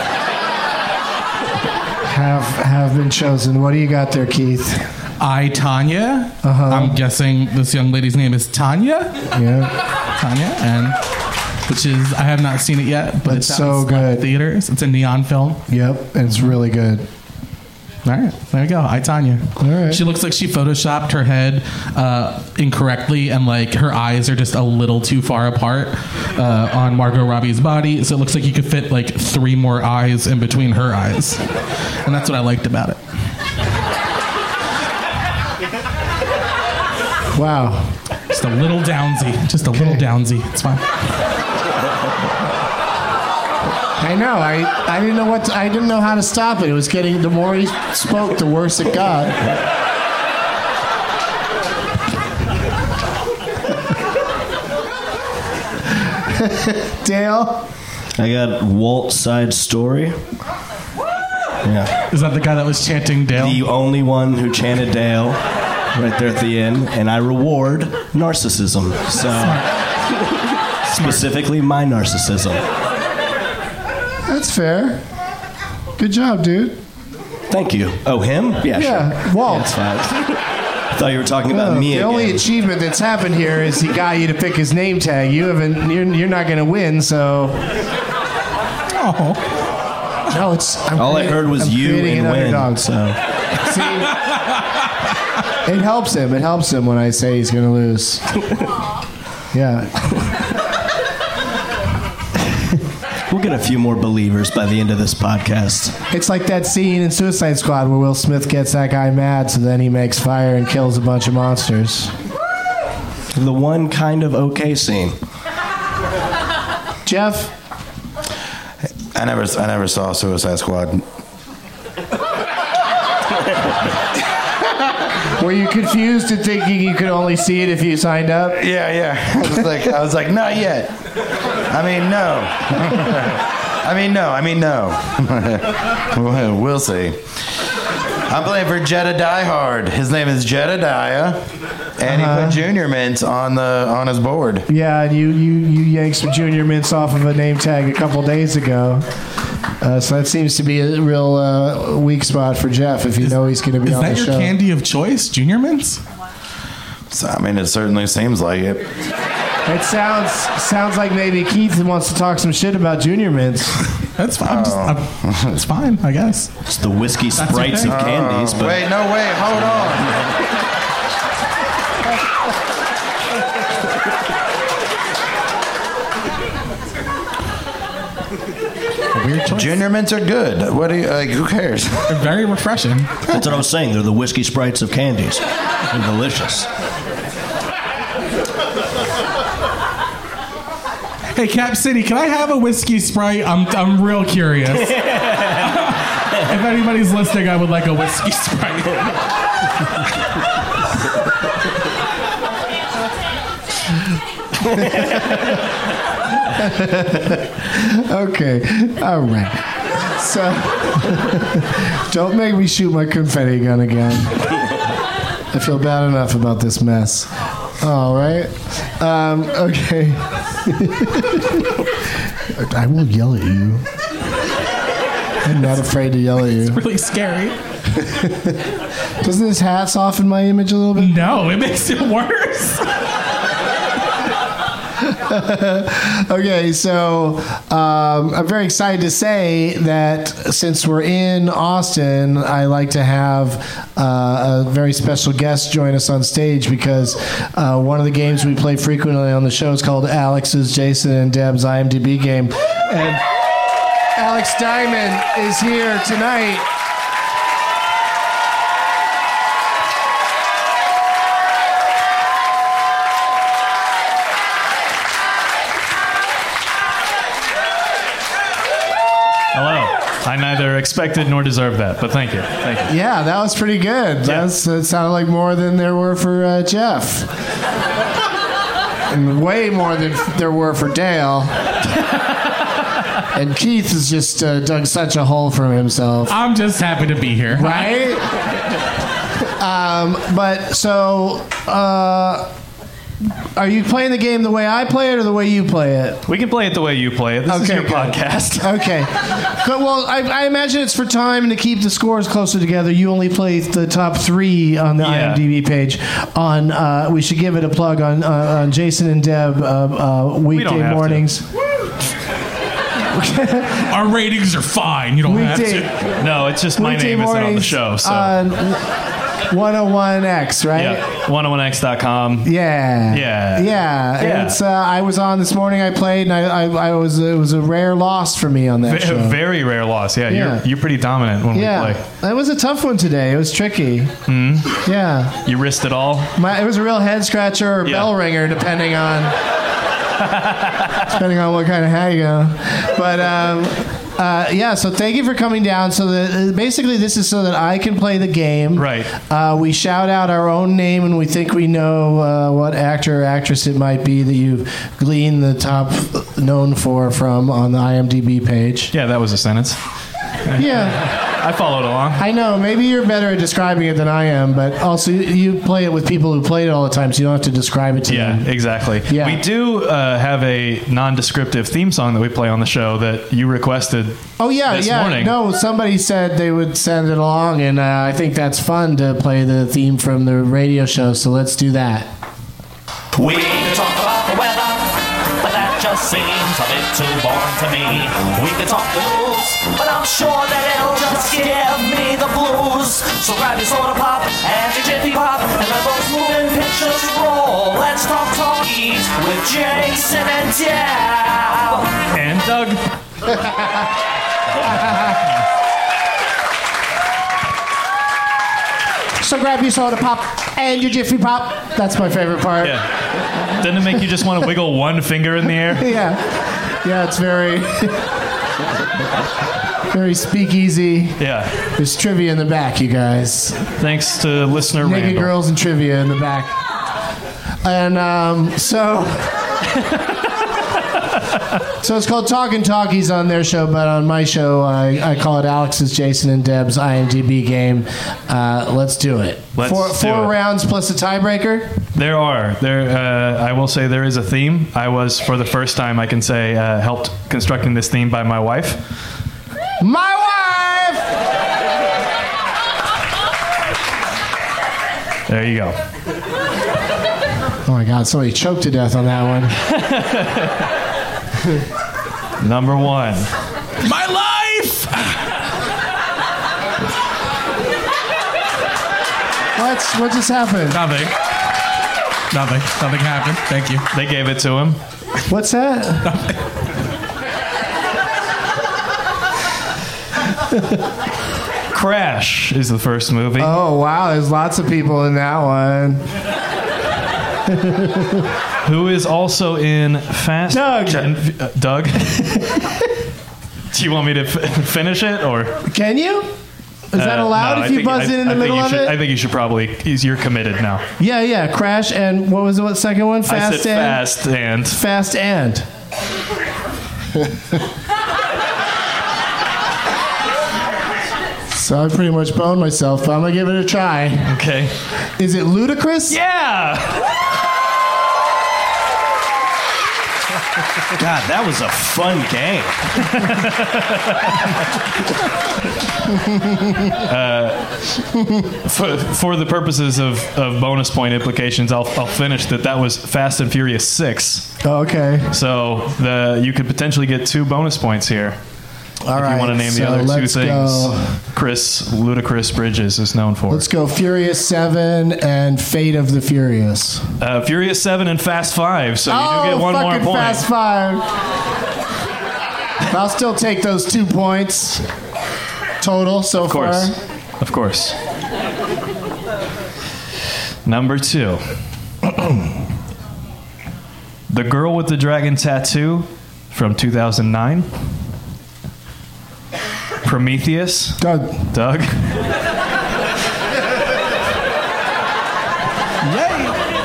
have been chosen. What do you got there, Keith?
Tanya. I'm guessing this young lady's name is Tanya.
Yeah.
Tanya, and which is, I have not seen it yet, but
it's so good.
Theaters. It's a neon film.
Yep, and it's really good.
All right, there you go. Tanya.
All right.
She looks like she photoshopped her head incorrectly, and like her eyes are just a little too far apart on Margot Robbie's body. So it looks like you could fit like 3 more eyes in between her eyes, and that's what I liked about it.
Wow.
Just a little downsy. Just a little downsy. It's fine.
I know. I didn't know I didn't know how to stop it. It was getting, the more he spoke, the worse it got. Dale?
I got Walt Side Story. Yeah.
Is that the guy that was chanting Dale?
The only one who chanted Dale right there at the end. And I reward narcissism. So, specifically my narcissism.
That's fair. Good job, dude.
Thank you. Oh, him? Yeah,
Yeah,
sure.
Walt.
That's fine. I thought you were talking about me
the
again.
only achievement that's happened here is he got you to pick his name tag. You're not going to win, so.
Oh.
No,
all I heard was you and win. So.
See, it helps him. It helps him when I say he's going to lose. Yeah.
We'll get a few more believers by the end of this podcast.
It's like that scene in Suicide Squad where Will Smith gets that guy mad, so then he makes fire and kills a bunch of monsters.
The one kind of okay scene.
Jeff?
I never saw Suicide Squad.
Were you confused and thinking you could only see it if you signed up?
Yeah. I was like, not yet. I mean, no. We'll see. I'm playing for Jedediah Hard. His name is Jedediah, and he put Junior Mint on his board.
Yeah, and you yanked some Junior Mints off of a name tag a couple days ago. So that seems to be a real weak spot for Jeff if you know he's going to be on the show.
Is that your candy of choice, Junior Mints?
So, I mean, it certainly seems like it.
It sounds like maybe Keith wants to talk some shit about Junior Mints.
That's fine. It's fine, I guess.
It's the whiskey sprites
okay.
of candies. But
Wait, hold on.
Weird choice.
Ginger mints are good. What do you like? Who cares?
They're very refreshing.
that's what I was saying. They're the whiskey sprites of candies. They're delicious.
Hey, Cap City, can I have a whiskey Sprite? I'm real curious. If anybody's listening, I would like a whiskey Sprite.
Okay. All right. So, don't make me shoot my confetti gun again. I feel bad enough about this mess. All right. Okay. I will yell at you. I'm not afraid to yell at you.
It's really scary.
Doesn't this hat soften my image a little bit?
No, it makes it worse.
Okay, so I'm very excited to say that since we're in Austin, I like to have a very special guest join us on stage because one of the games we play frequently on the show is called Alex's, Jason, and Deb's IMDb game. And Alex Diamond is here tonight.
Hello. I neither expected nor deserved that, but thank you. Thank you.
Yeah, that was pretty good. That sounded like more than there were for Jeff. And way more than there were for Dale. And Keith has just dug such a hole for himself.
I'm just happy to be here.
Right? But so... are you playing the game the way I play it or the way you play it?
We can play it the way you play it. This is your podcast.
Okay. Good. Well, I imagine it's for time and to keep the scores closer together. You only play the top 3 on the IMDb page. We should give it a plug on Jason and Deb weekday mornings.
Our ratings are fine. You don't have to.
No, it's just my name isn't on the show. So.
101X, right?
Yeah, 101x.com.
Yeah. It's I was on this morning. I played, and I was. It was a rare loss for me on that show.
Very rare loss. Yeah. You're pretty dominant when we play.
It was a tough one today. It was tricky.
Mm-hmm.
Yeah.
You risked it all.
It was a real head scratcher or bell ringer, depending on what kind of hat you go. But. So thank you for coming down. So basically this is so that I can play the game.
Right.
We shout out our own name when we think we know what actor or actress it might be that you've gleaned the top known from on the IMDb page.
Yeah, that was a sentence.
Yeah.
I followed along.
I know. Maybe you're better at describing it than I am, but also you play it with people who played it all the time, so you don't have to describe it to them.
Yeah, exactly.
Yeah.
We do have a non-descriptive theme song that we play on the show that you requested this morning.
No, somebody said they would send it along, and I think that's fun to play the theme from the radio show, so let's do that.
We could talk about the weather, but that just seems a bit too boring to me. We could talk news, but I'm sure that it'll just give me the blues. So grab your soda pop and your Jiffy Pop and let those moving pictures roll. Let's talk talkies with Jason and Deb.
And Doug.
So grab your soda pop and your Jiffy Pop. That's my favorite part.
Yeah. Doesn't it make you just want to wiggle one finger in the air?
Yeah, it's very... very speakeasy.
Yeah.
There's trivia in the back, you guys.
Thanks to listener
Naked
Randall.
girls and trivia in the back. And so it's called Talkin' Talkies on their show, but on my show, I call it Alex's, Jason, and Deb's IMDb game. Let's do it. Four rounds plus a tiebreaker?
There are. I will say there is a theme. I was, for the first time, I can say, helped constructing this theme by my wife.
My wife!
There you go.
Oh my God, somebody choked to death on that one.
Number 1.
My life!
What just happened?
Nothing.
Nothing happened. Thank you.
They gave it to him.
What's that?
Crash is the first movie.
Oh, wow. There's lots of people in that one.
Who is also in Fast...
Doug.
Doug? Do you want me to finish it, or...
Can you? Is that allowed
no,
if you buzz in the middle of it?
I think you should probably... You're committed now.
Yeah. Crash and... What was the second one?
I said fast and...
Fast and. So I pretty much boned myself, but I'm going to give it a try.
Okay.
Is it ludicrous?
Yeah!
God, that was a fun game.
For the purposes of bonus point implications, I'll finish that was Fast and Furious 6.
Oh, okay.
So you could potentially get 2 bonus points here.
All right.
If you want to name the other 2 things Chris Ludacris Bridges is known for.
Let's go Furious 7 and Fate of the Furious.
Furious 7 and Fast 5, so you do get 1 more point.
Fast 5. I'll still take those 2 points total so far.
Of course. Number 2. The Girl with the Dragon Tattoo from 2009. Prometheus.
Doug.
Yay!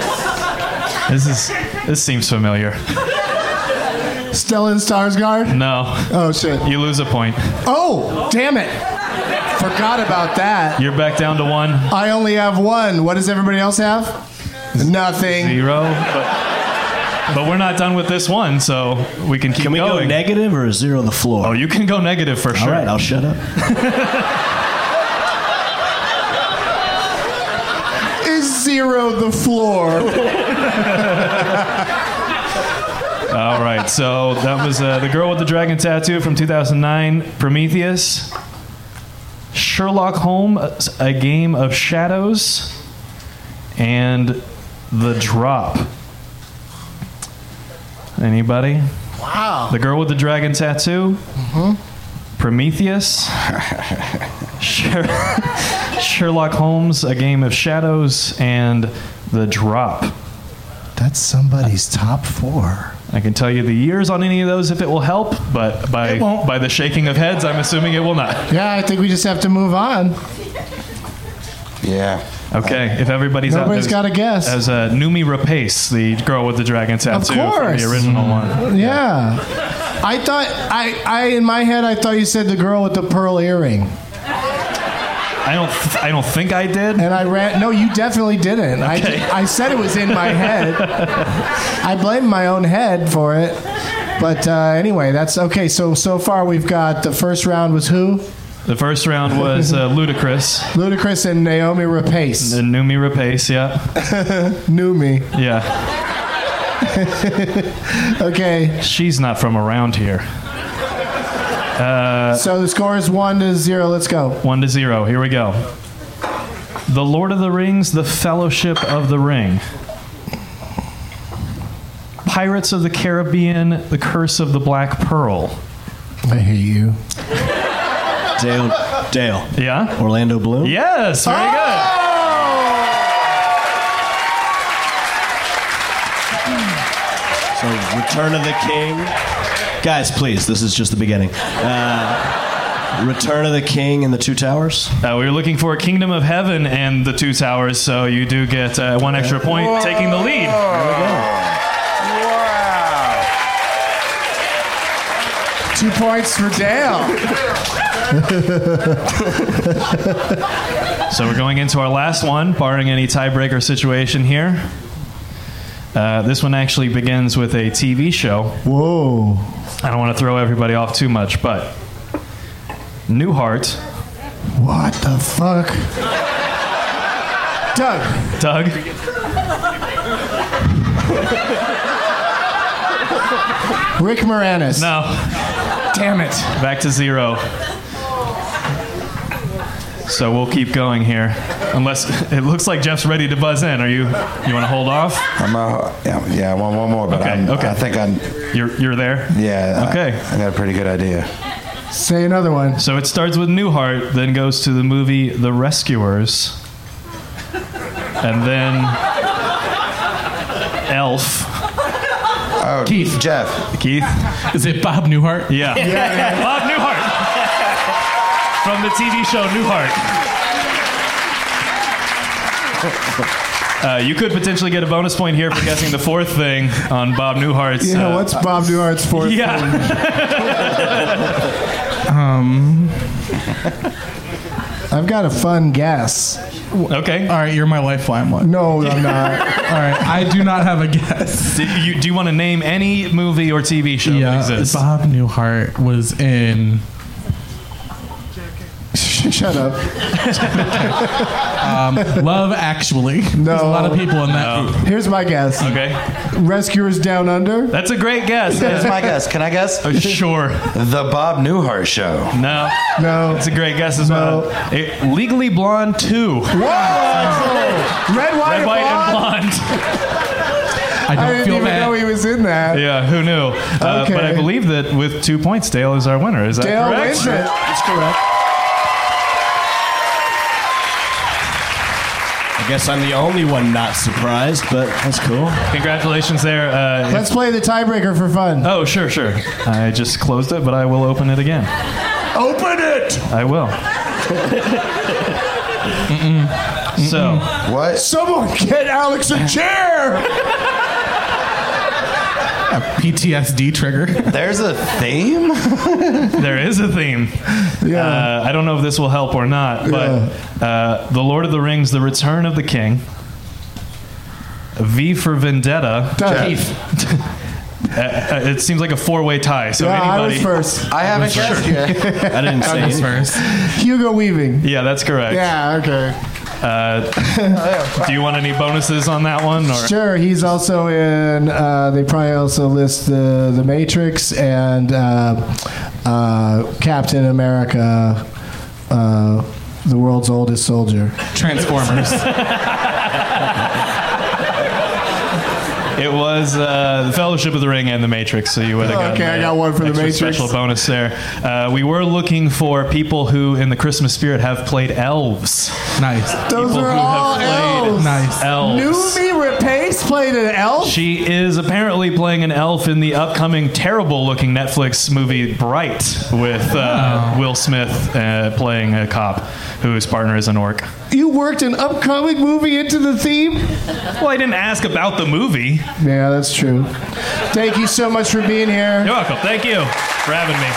This seems familiar.
Stellan Skarsgård?
No.
Oh, shit.
You lose a point.
Oh, damn it. Forgot about that.
You're back down to 1.
I only have 1. What does everybody else have? Nothing.
0. But we're not done with this one, so we can keep going.
Can we go negative or 0 the floor?
Oh, you can go negative for sure.
All right, I'll shut up.
Is 0 the floor?
All right, so that was The Girl with the Dragon Tattoo from 2009, Prometheus, Sherlock Holmes, A Game of Shadows, and The Drop. Anybody?
Wow.
The Girl with the Dragon Tattoo, Prometheus, Sherlock Holmes, A Game of Shadows, and The Drop.
That's somebody's top 4.
I can tell you the years on any of those if it will help, but by the shaking of heads, I'm assuming it will not.
Yeah, I think we just have to move on.
Yeah.
Okay, if everybody's
Nobody's got a guess.
As Numi Rapace, the Girl with the Dragon Tattoo from the original one.
Yeah. I thought, in my head, I thought you said the girl with the pearl earring.
I don't think I did.
And I ran. No, you definitely didn't.
Okay.
I said it was in my head. I blame my own head for it. But anyway, that's okay. So far we've got the first round was who?
The first round was Ludacris.
Ludacris and Naomi Rapace.
And Numi Rapace, yeah.
Numi.
Yeah.
Okay.
She's not from around here.
So the score is 1-0. Let's go.
1-0. Here we go. The Lord of the Rings, The Fellowship of the Ring. Pirates of the Caribbean, The Curse of the Black Pearl.
I hate you.
Dale.
Yeah?
Orlando Bloom?
Yes, very good.
So, Return of the King. Guys, please, this is just the beginning. Return of the King and the Two Towers?
We were looking for Kingdom of Heaven and the Two Towers, so you do get 1 extra point, taking the lead. There we go.
2 points for Dale.
So we're going into our last one, barring any tiebreaker situation here. This one actually begins with a TV show.
Whoa.
I don't want to throw everybody off too much, but Newhart.
What the fuck? Doug. Rick Moranis.
No.
Damn it.
Back to 0. So we'll keep going here. Unless it looks like Jeff's ready to buzz in. You want to hold off?
Yeah, one more, but
okay.
I think
You're there?
Yeah.
Okay.
I got a pretty good idea.
Say another one.
So it starts with Newhart, then goes to the movie The Rescuers, and then Elf.
Oh,
Keith.
Jeff.
Keith?
Is it Bob Newhart?
Yeah. Bob Newhart. From the TV show Newhart. You could potentially get a bonus point here for guessing the fourth thing on Bob Newhart's.
Yeah, what's Bob Newhart's fourth thing? I've got a fun guess.
Okay.
All right, you're my lifeline one.
No, I'm not.
All right, I do not have a guess.
Do you want to name any movie or TV show that exists?
Bob Newhart was in...
Shut up.
Love Actually.
No.
There's a lot of people in that.
Here's my guess.
Okay.
Rescuers Down Under.
That's a great guess.
Here's my guess. Can I guess?
Sure.
The Bob Newhart Show.
No.
It's
a great guess as well. Legally Blonde 2.
Whoa! Red, white, and blonde.
I
didn't even know he was in that.
Yeah, who knew?
Okay.
But I believe that with 2 points, Dale is our winner. Is that
Dale
correct?
wins it.
That's correct. I guess I'm the only one not surprised, but that's cool.
Congratulations there.
Let's play the tiebreaker for fun.
Oh, sure. I just closed it, but I will open it again.
Open it!
I will. So.
What?
Someone get Alex a chair!
A PTSD trigger.
There's a theme?
There is a theme.
Yeah.
I don't know if this will help or not, but The Lord of the Rings, The Return of the King, V for Vendetta.
Keith.
It seems like a 4-way tie. So
Yeah,
anybody.
I was first.
I haven't guessed yet.
I didn't say anything.
first.
Hugo Weaving.
Yeah, that's correct.
Yeah, okay.
Do you want any bonuses on that one? Or?
Sure, he's also in, they probably also list the Matrix and Captain America, the world's oldest soldier.
Transformers.
It was the Fellowship of the Ring and the Matrix, so you would have gotten
I got one for the
extra
Matrix.
special bonus there. We were looking for people who, in the Christmas spirit, have played elves.
Nice.
Those
People
are
who
all
have played
elves.
Nice.
elves.
Numi Rapace played an elf?
She is apparently playing an elf in the upcoming terrible-looking Netflix movie Bright, with Will Smith playing a cop whose partner is an orc.
You worked an upcoming movie into the theme?
Well, I didn't ask about the movie.
Yeah, that's true. Thank you so much for being here.
You're welcome. Thank you for having me.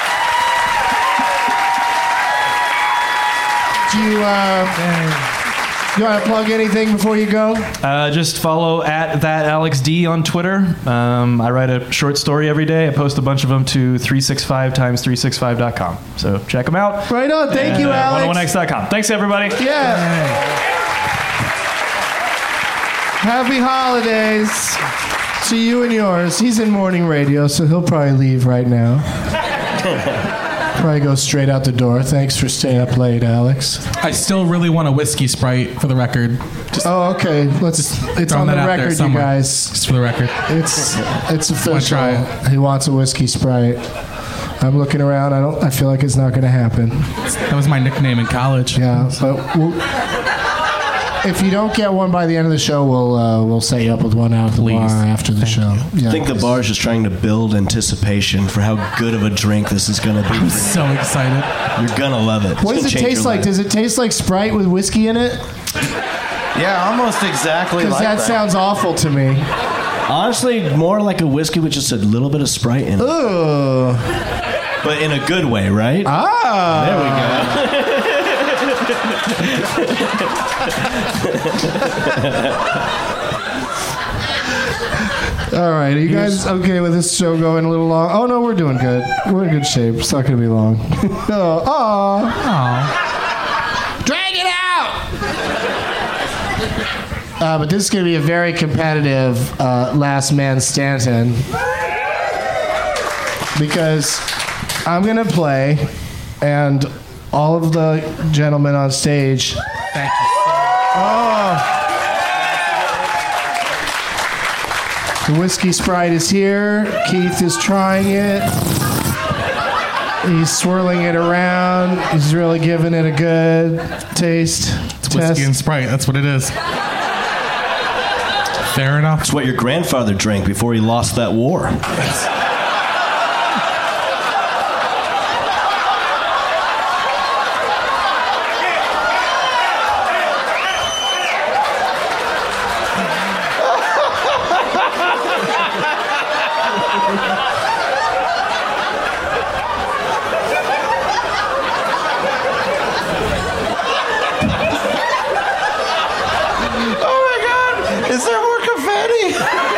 Do you want to plug anything before you go?
Just follow @thatalexd on Twitter. I write a short story every day. I post a bunch of them to 365x365.com. So check them out.
Right on. Thank you, Alex.
101x.com. Thanks, everybody.
Yeah. Happy holidays to you and yours. He's in morning radio, so he'll probably leave right now. Probably go straight out the door. Thanks for staying up late, Alex.
I still really want a whiskey Sprite, for the record.
Okay. It's on the record, you guys.
Just for the record.
It's official.
Try it.
He wants a whiskey Sprite. I'm looking around. I feel like it's not going to happen.
That was my nickname in college.
Yeah, but if you don't get one by the end of the show, we'll set you up with one out at the bar after the show. Yeah.
I think the bar's just trying to build anticipation for how good of a drink this is going to be.
I'm so excited.
You're going to love it.
What does it taste like? Does it taste like Sprite with whiskey in it?
Yeah, almost exactly like that.
Because that sounds awful to me.
Honestly, more like a whiskey with just a little bit of Sprite in it.
Ugh.
But in a good way, right?
Ah.
There we go.
All right, are you guys okay with this show going a little long? Oh no, we're doing good. We're in good shape. It's not going to be long. Drag it out! But this is going to be a very competitive Last Man Stanton, because I'm going to play, and all of the gentlemen on stage.
Thank you.
The whiskey Sprite is here. Keith is trying it. He's swirling it around. He's really giving it a good taste.
It's whiskey and Sprite. That's what it is. Fair enough.
It's what your grandfather drank before he lost that war.
Is there more confetti?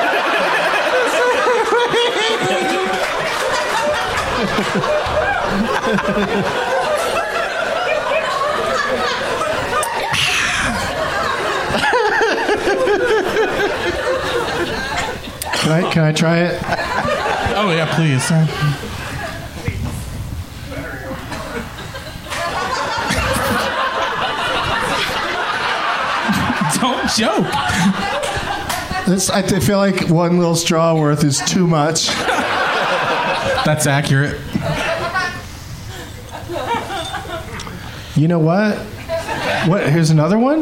Can I try it?
Oh, yeah, please. Don't joke.
I feel like one little straw worth is too much.
That's accurate.
You know what? Here's another one?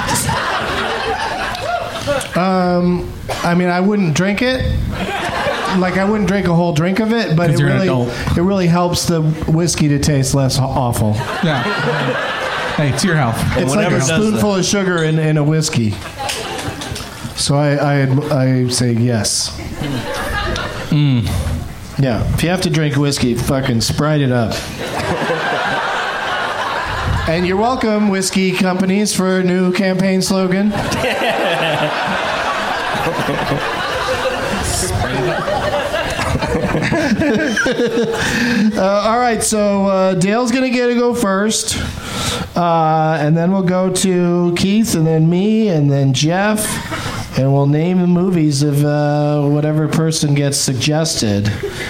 I mean, I wouldn't drink it. Like, I wouldn't drink a whole drink of it, but it really helps the whiskey to taste less awful.
Yeah. Hey, it's your health.
It's like a spoonful of sugar in a whiskey. So I say yes. Yeah, if you have to drink whiskey, fucking Sprite it up. And you're welcome, whiskey companies, for a new campaign slogan. All right, so Dale's going to get to go first. And then we'll go to Keith, and then me, and then Jeff. And we'll name the movies of whatever person gets suggested.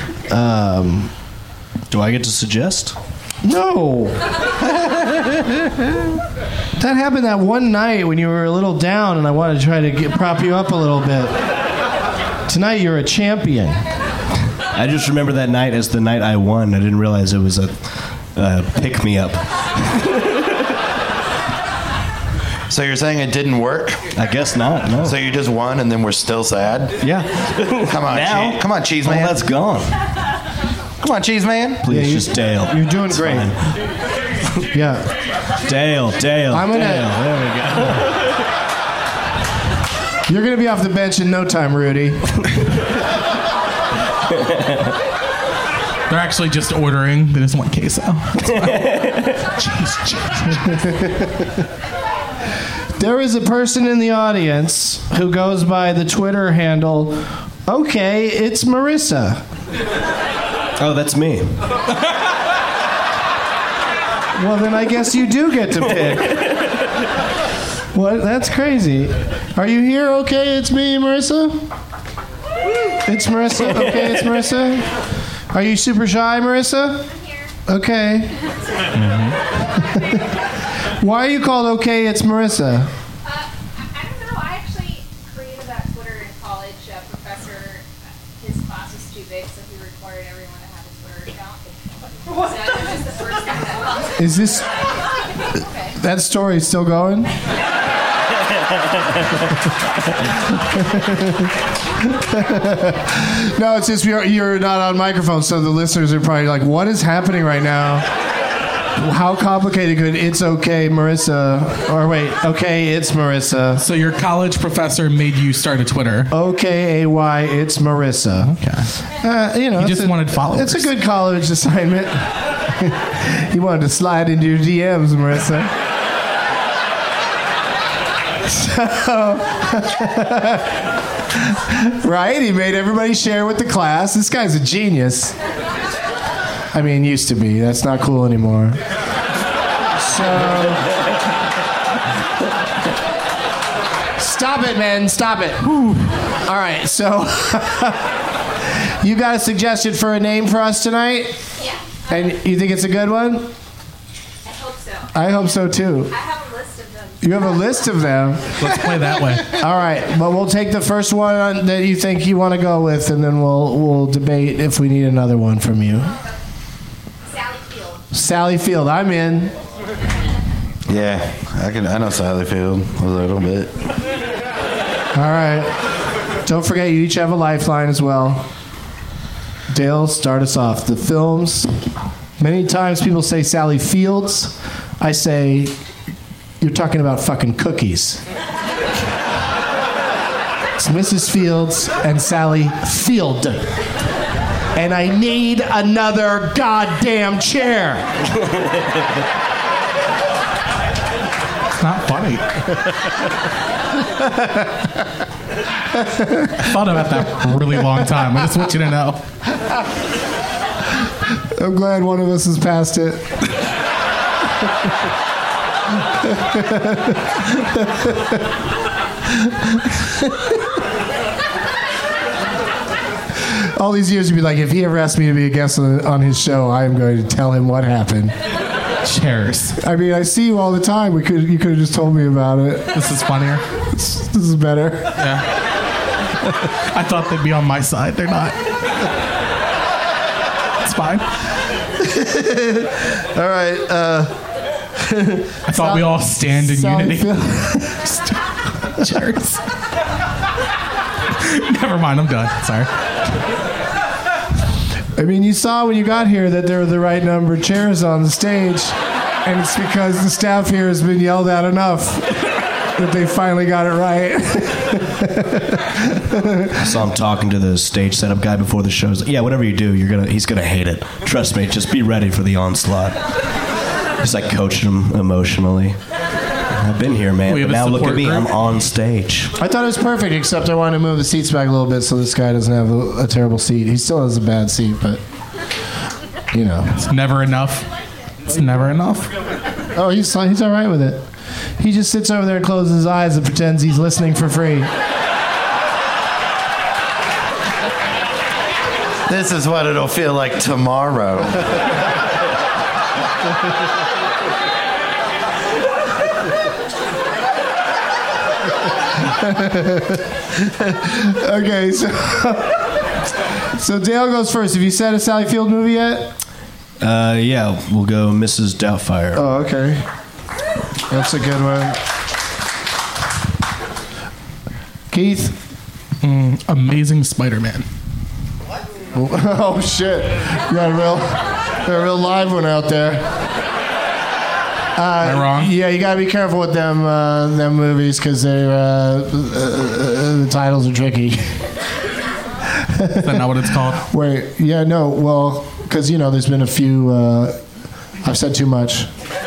Do I get to suggest?
No. That happened that one night when you were a little down, and I wanted to try to prop you up a little bit. Tonight you're a champion.
I just remember that night as the night I won. I didn't realize it was a pick-me-up.
So you're saying it didn't work?
I guess not, no.
So you just won and then we're still sad?
Yeah.
Come on,
now,
come on, Cheese Man.
Oh, that's gone.
Come on, Cheese Man.
Please, just Dale.
You're doing great. Yeah.
Dale.
I'm gonna.
Dale. There we go.
You're gonna be off the bench in no time, Rudy.
They're actually just ordering. They just want queso. Cheese.
There is a person in the audience who goes by the Twitter handle, okay, it's Marissa.
Oh, that's me.
Well, then I guess you do get to pick. What? That's crazy. Are you here? Okay, it's me, Marissa. It's Marissa. Okay, it's Marissa. Are you super shy, Marissa? I'm here. Okay. Why are you called Okay, it's Marissa?
I don't know. I actually created that Twitter in college. Professor, his class was too big, so he required everyone to have a Twitter account. So that was just the first thing that popped up.
Is this... That story still going? No, it's just you're not on microphone, so the listeners are probably like, what is happening right now? How complicated could it's okay, Marissa? Or wait, okay, it's Marissa.
So your college professor made you start a Twitter.
OKAY, it's Marissa.
Okay.
You know,
you just wanted followers.
It's a good college assignment. You wanted to slide into your DMs, Marissa. So, right? He made everybody share with the class. This guy's a genius. I mean, used to be. That's not cool anymore. So, stop it, man. Stop it. Whew. All right, so you got a suggestion for a name for us tonight?
Yeah.
And you think it's a good one?
I hope so.
I hope so too.
I have a list of them.
You have a list of them.
Let's play that way.
All right, but we'll take the first one that you think you want to go with, and then we'll debate if we need another one from you.
Sally Field.
Sally Field, I'm in.
Yeah, I know Sally Field a little bit.
All right. Don't forget, you each have a lifeline as well. Dale, start us off. The films. Many times people say Sally Fields. I say, you're talking about fucking cookies. It's Mrs. Fields and Sally Field. And I need another goddamn chair.
It's not funny. I thought about that for a really long time. I just want you to know.
I'm glad one of us has passed it. All these years you'd be like, if he ever asked me to be a guest on his show, I am going to tell him what happened.
Chairs.
I mean, I see you all the time. You could have just told me about it.
This is funnier.
This is better.
Yeah. I thought they'd be on my side. They're not. It's fine.
All right.
I thought we all stand in unity. Chairs. Never mind. I'm done. Sorry.
I mean, you saw when you got here that there were the right number of chairs on the stage, and it's because the staff here has been yelled at enough that they finally got it right.
I saw him talking to the stage setup guy before the show. He's like, yeah, whatever you do, he's gonna hate it. Trust me, just be ready for the onslaught. Just like coaching him emotionally. I've been here, man. But now look at me, I'm on stage.
I thought it was perfect, except I wanted to move the seats back a little bit so this guy doesn't have a terrible seat. He still has a bad seat, but, you know.
It's never enough. It's never enough.
Oh, he's all right with it. He just sits over there and closes his eyes and pretends he's listening for free.
This is what it'll feel like tomorrow.
Okay, so Dale goes first. Have you said a Sally Field movie yet?
Yeah, we'll go Mrs. Doubtfire.
Oh, okay. That's a good one. Keith?
Amazing Spider-Man.
Oh, shit. You got a real live one out there.
Am I wrong?
Yeah, you gotta be careful with them movies because the titles are tricky.
Is that not what it's called?
Wait, yeah, no, well, because there's been a few. I've said too much.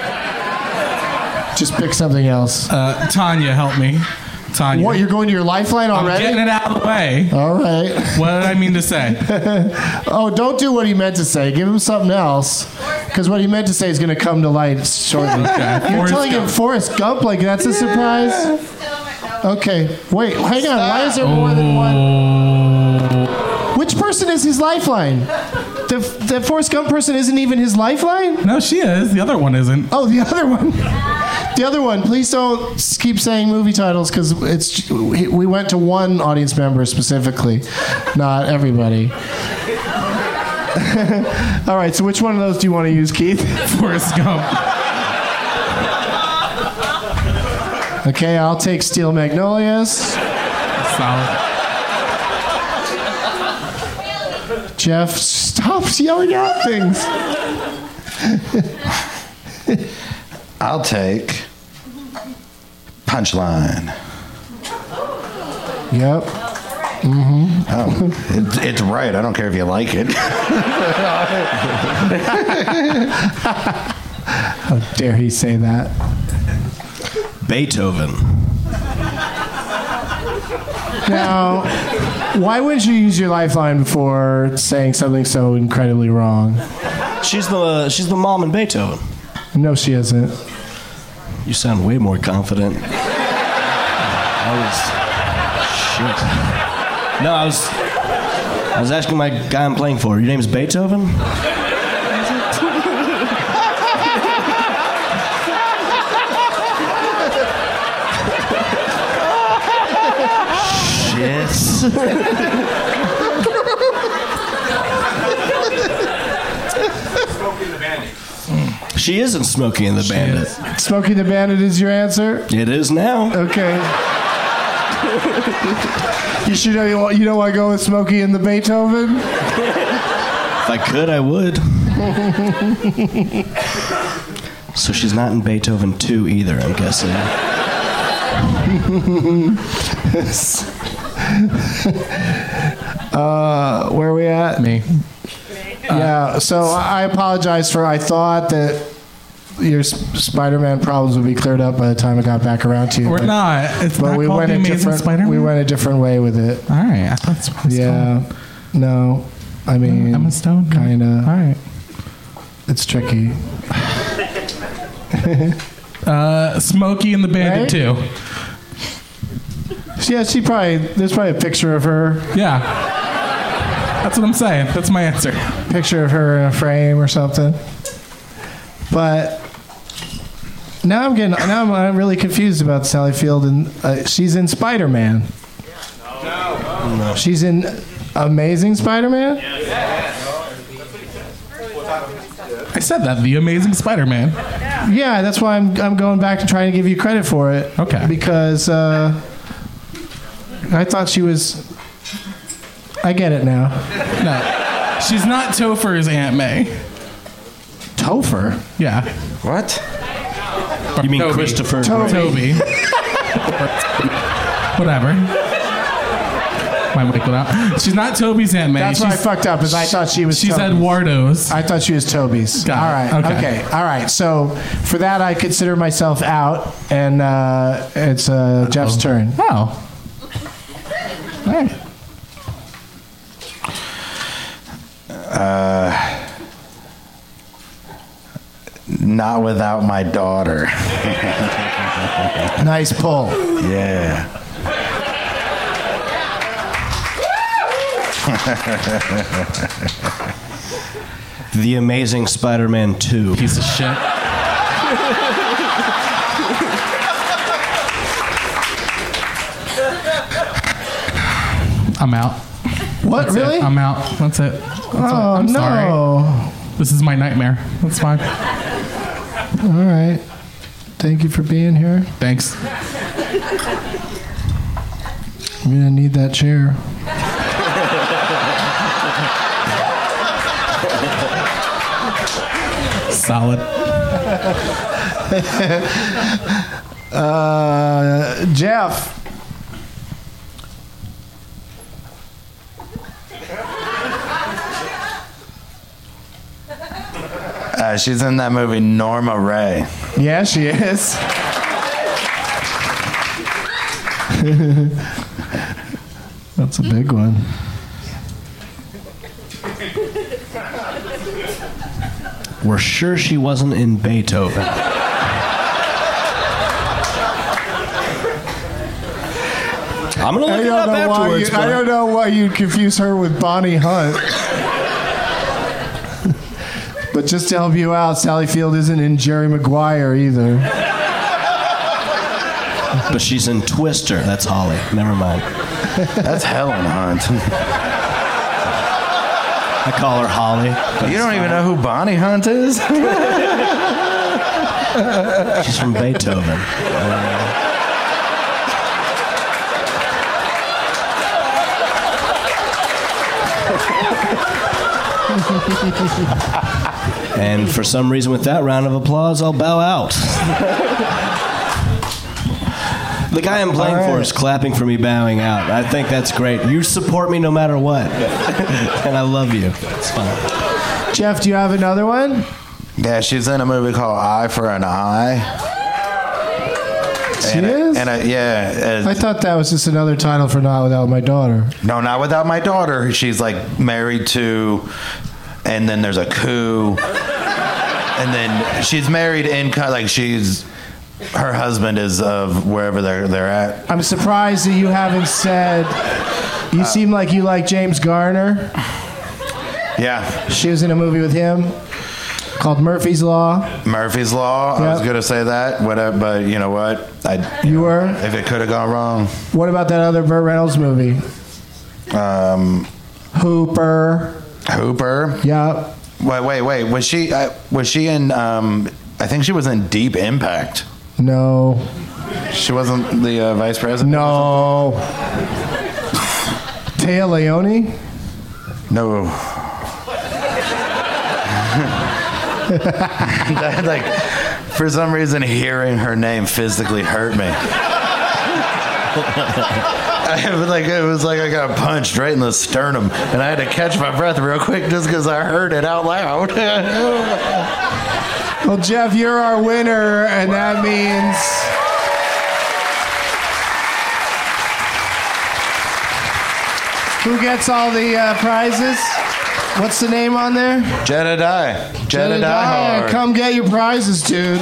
Just pick something else.
Tanya, help me. Tanya.
What? You're going to your lifeline already?
I'm getting it out of the way.
All right.
What did I mean to say?
Oh, don't do what he meant to say. Give him something else. Because what he meant to say is going to come to light shortly.
Okay.
You're telling him Forrest Gump like that's a surprise? Okay. Wait, hang on. Why is there more than one? Which person is his lifeline? The Forrest Gump person isn't even his lifeline?
No, she is. The other one isn't.
Oh, the other one. The other one. Please don't keep saying movie titles because we went to one audience member specifically, not everybody. All right, so which one of those do you want to use, Keith?
Forrest Gump.
Okay, I'll take Steel Magnolias.
Solid.
Jeff, stop yelling out things.
I'll take Punchline.
Yep. Mm-hmm.
Oh, it's right. I don't care if you like it.
How dare he say that?
Beethoven.
Now, why wouldn't you use your lifeline before saying something so incredibly wrong?
She's the mom in Beethoven.
No, she isn't.
You sound way more confident. Shit. No, I was asking my guy I'm playing for. Your name's Beethoven? She isn't Smokey and the Bandit.
Smokey the Bandit is your answer?
It is now.
Okay. You should know. You don't want to go with Smokey and the Beethoven?
If I could, I would. So she's not in Beethoven 2 either, I'm guessing.
Where are we at?
Me.
Yeah, so I apologize for, I thought that your Spider-Man problems would be cleared up by the time I got back around to you.
We're not. It's
but
not
we
called
went
The
a
Amazing
different.
Spider-Man?
We went a different way with it.
All right. I thought that's what it was
Yeah.
called.
No. I mean,
Emma Stone?
kind of.
All right.
It's tricky.
Smokey and the Bandit
Right?
too.
Yeah, there's probably a picture of her.
Yeah. That's what I'm saying. That's my answer.
Picture of her in a frame or something. But now I'm really confused about Sally Field, and she's in Spider-Man. No. She's in Amazing Spider-Man?
I said that. The Amazing Spider-Man.
Yeah, that's why I'm going back to trying to give you credit for it.
Okay.
Because I thought she was. I get it now.
No. She's not Topher's Aunt May.
Topher?
Yeah.
What?
You mean
Toby.
Christopher?
Toby. Whatever. My mic went out. She's not Toby's Aunt May.
That's why I fucked up, is I thought she was
She's
Toby's.
Eduardo's.
I thought she was Toby's.
Got
All
it.
right.
Okay.
All right. So for that, I consider myself out, and it's Jeff's turn.
Oh. All right.
Not without my daughter.
Nice pull.
Yeah.
The Amazing Spider-Man 2.
Piece of shit. I'm out.
What?
That's
Really?
it. I'm out. That's it. I'm
no.
sorry. This is my nightmare. That's fine.
All right. Thank you for being here.
Thanks.
I'm gonna need that chair.
Solid.
Jeff.
She's in that movie Norma Ray.
Yeah, she is. That's a big one.
We're sure she wasn't in Beethoven. I'm gonna look it up afterwards.
I don't know why you'd confuse her with Bonnie Hunt. But just to help you out, Sally Field isn't in Jerry Maguire either.
But she's in Twister. That's Holly. Never mind.
That's Helen Hunt.
I call her Holly.
You don't even know who Bonnie Hunt is?
She's from Beethoven. And for some reason, with that round of applause, I'll bow out. The guy I'm playing for is clapping for me bowing out. I think that's great. You support me no matter what. And I love you. It's fun.
Jeff, do you have another one?
Yeah, she's in a movie called Eye for an Eye.
She is?
Yeah.
I thought that was just another title for Not Without My Daughter.
No, Not Without My Daughter. She's like married to, and then there's a coup. And then she's married in, like her husband is of wherever they're at.
I'm surprised that you haven't said, you seem like you like James Garner.
Yeah.
She was in a movie with him called Murphy's Law.
Murphy's Law.
Yep.
I was going to say that, but you know what?
You were?
If it could have gone wrong.
What about that other Burt Reynolds movie?
Hooper.
Yep.
Wait. Was she in? I think she was in Deep Impact.
No.
She wasn't the vice president.
No. Téa Leoni.
No. That, like, for some reason, hearing her name physically hurt me. It was like I got punched right in the sternum, and I had to catch my breath real quick just because I heard it out loud.
Well, Jeff, you're our winner, and that means who gets all the prizes? What's the name on there?
Jedediah. Jedediah.
Come get your prizes, dude.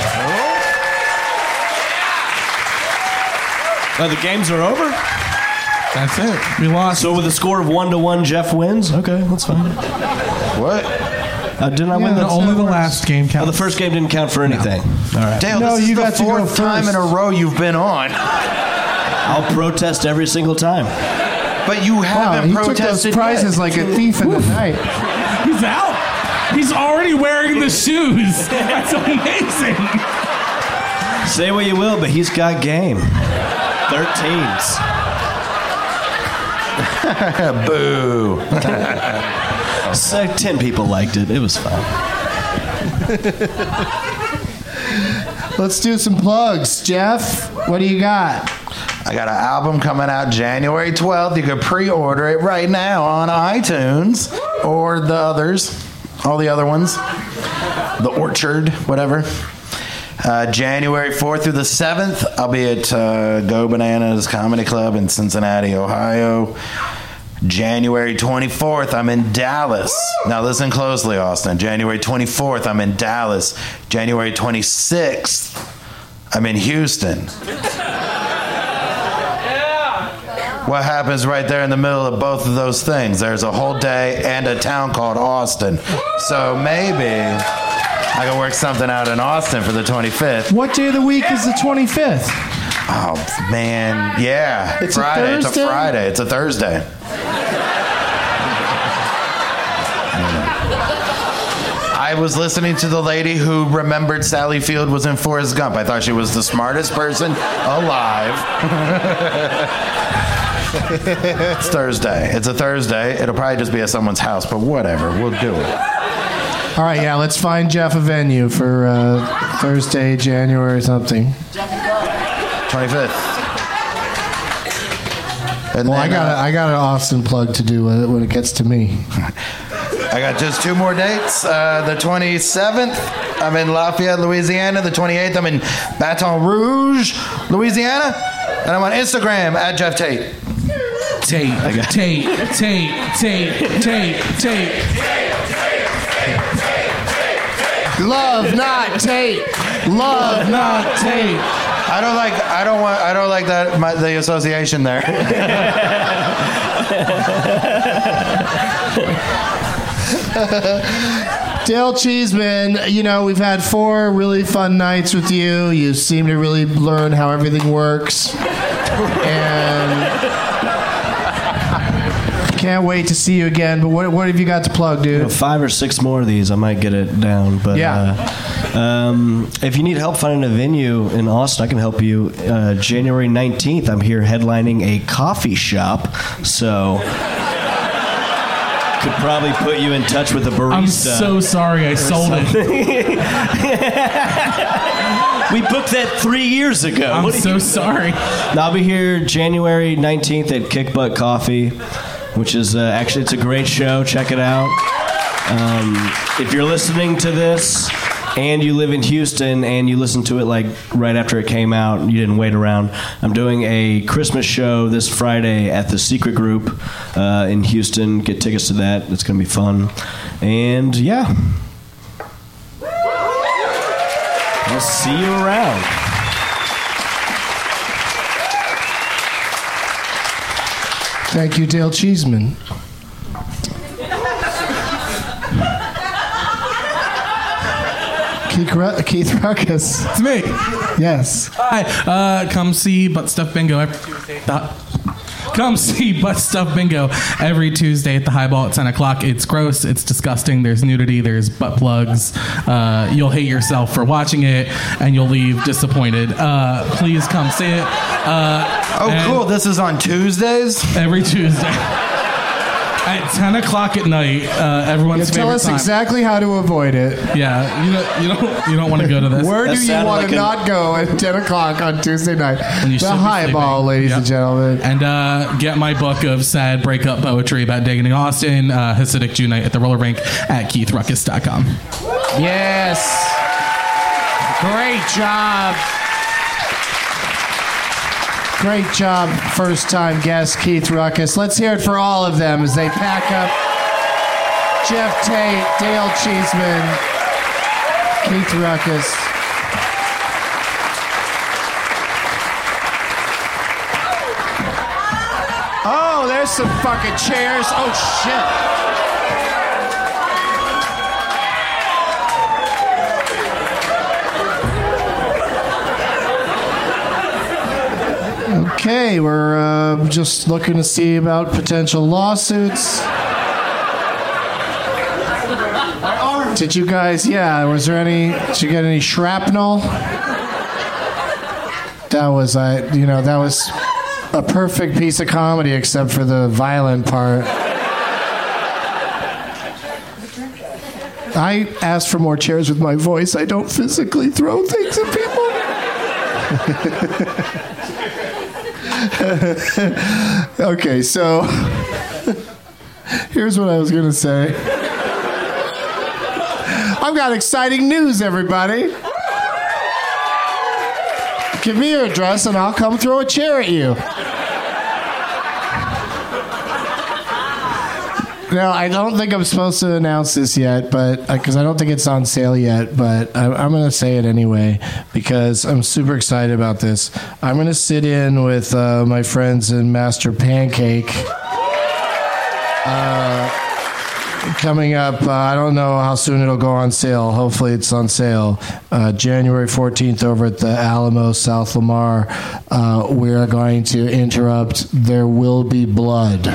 Oh, the games are over?
That's it. We lost.
So with a score of 1-1, Jeff wins? Okay, that's fine.
What?
Didn't I win?
Only the last game counts.
Oh, the first game didn't count for anything. No. All right.
Dale, this is the fourth time in a row you've been on.
I'll protest every single time.
But you haven't protested
took those prizes
yet.
like a thief in the night.
He's out. He's already wearing the shoes. That's amazing.
Say what you will, but he's got game. 13s.
Boo.
So 10 people liked it. It was fun.
Let's do some plugs. Jeff, what do you got?
I got an album coming out January 12th. You can pre-order it right now on iTunes or the others, all the other ones. The Orchard, whatever. January 4th through the 7th, I'll be at Go Bananas Comedy Club in Cincinnati, Ohio. January 24th, I'm in Dallas. Now listen closely, Austin. January 24th, I'm in Dallas. January 26th, I'm in Houston. What happens right there in the middle of both of those things? There's a whole day and a town called Austin. So maybe I can work something out in Austin for the 25th.
What day of the week is the 25th?
Oh, man. Yeah.
It's
Friday.
a Thursday?
It's a Friday. It's a Thursday. I was listening to the lady who remembered Sally Field was in Forrest Gump. I thought she was the smartest person alive. It's Thursday. It's a Thursday. It'll probably just be at someone's house, but whatever. We'll do it.
All right, yeah, let's find Jeff a venue for Thursday, January something.
25th. And
Well,
then,
I got an Austin plug to do when it gets to me.
I got just 2 more dates. The 27th, I'm in Lafayette, Louisiana. The 28th, I'm in Baton Rouge, Louisiana. And I'm on Instagram at Jeff Tate.
Tate.
Love, not Tate. Love, not Tate.
I don't like that the association there.
Dale Cheeseman, we've had 4 really fun nights with you. You seem to really learn how everything works. And can't wait to see you again. But what have you got to plug, dude?
5 or 6 more of these, I might get it down. But
yeah.
If you need help finding a venue in Austin, I can help you. January 19th, I'm here headlining a coffee shop. So could probably put you in touch with a barista.
I'm so sorry I sold it.
We booked that 3 years ago.
I'm so sorry.
I'll be here January 19th at Kick Butt Coffee, which is actually, it's a great show. Check it out. If you're listening to this and you live in Houston and you listened to it like right after it came out and you didn't wait around, I'm doing a Christmas show this Friday at the Secret Group in Houston. Get tickets to that. It's going to be fun. And yeah, I'll see you around.
Thank you, Dale Cheeseman. Keith Ruckus.
It's me.
Yes.
Hi. Come see Butt Stuff Bingo every Tuesday. Come see Butt Stuff Bingo every Tuesday at the Highball at 10 o'clock. It's gross. It's disgusting. There's nudity. There's butt plugs. You'll hate yourself for watching it, and you'll leave disappointed. Please come see it.
Cool. This is on Tuesdays?
Every Tuesday. At 10 o'clock at night, everyone's favorite
Tell us
time.
exactly how to avoid it.
Yeah, you don't want to go to this.
Where do you want to not go at 10 o'clock on Tuesday night?
When you
The
should be
Highball,
sleeping.
ladies and gentlemen.
And get my book of sad breakup poetry about dating in Austin, Hasidic Jew Night at the roller rink at KeithRuckus.com.
Yes. Great job. Great job, first-time guest Keith Ruckus. Let's hear it for all of them as they pack up. Jeff Tate, Dale Cheeseman, Keith Ruckus. Oh, there's some fucking chairs. Oh, shit. Okay, we're just looking to see about potential lawsuits. Did you guys, did you get any shrapnel? That was a perfect piece of comedy except for the violent part. I asked for more chairs with my voice. I don't physically throw things at people. Okay, so here's what I was going to say. I've got exciting news, everybody. Give me your address and I'll come throw a chair at you. Now, I don't think I'm supposed to announce this yet, but because I don't think it's on sale yet, but I'm going to say it anyway because I'm super excited about this. I'm going to sit in with my friends in Master Pancake. Coming up, I don't know how soon it'll go on sale. Hopefully it's on sale. January 14th over at the Alamo, South Lamar. We're going to interrupt There Will Be Blood.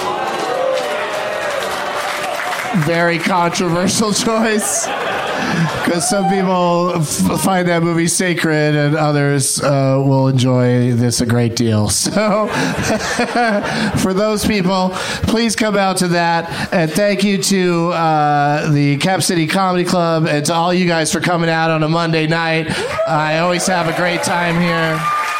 Very controversial choice because some people find that movie sacred and others will enjoy this a great deal. So for those people, please come out to that. And thank you to the Cap City Comedy Club and to all you guys for coming out on a Monday night. I always have a great time here.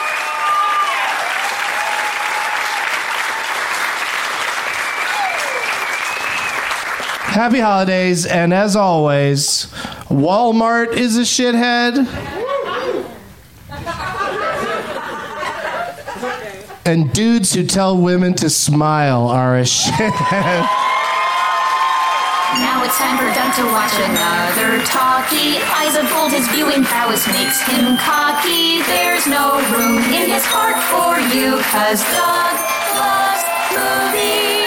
Happy holidays, and as always, Walmart is a shithead. And dudes who tell women to smile are a shithead.
Now it's time for Doug to watch another talkie. Eyes of gold, his viewing prowess makes him cocky. There's no room in his heart for you, 'cause Doug loves movies.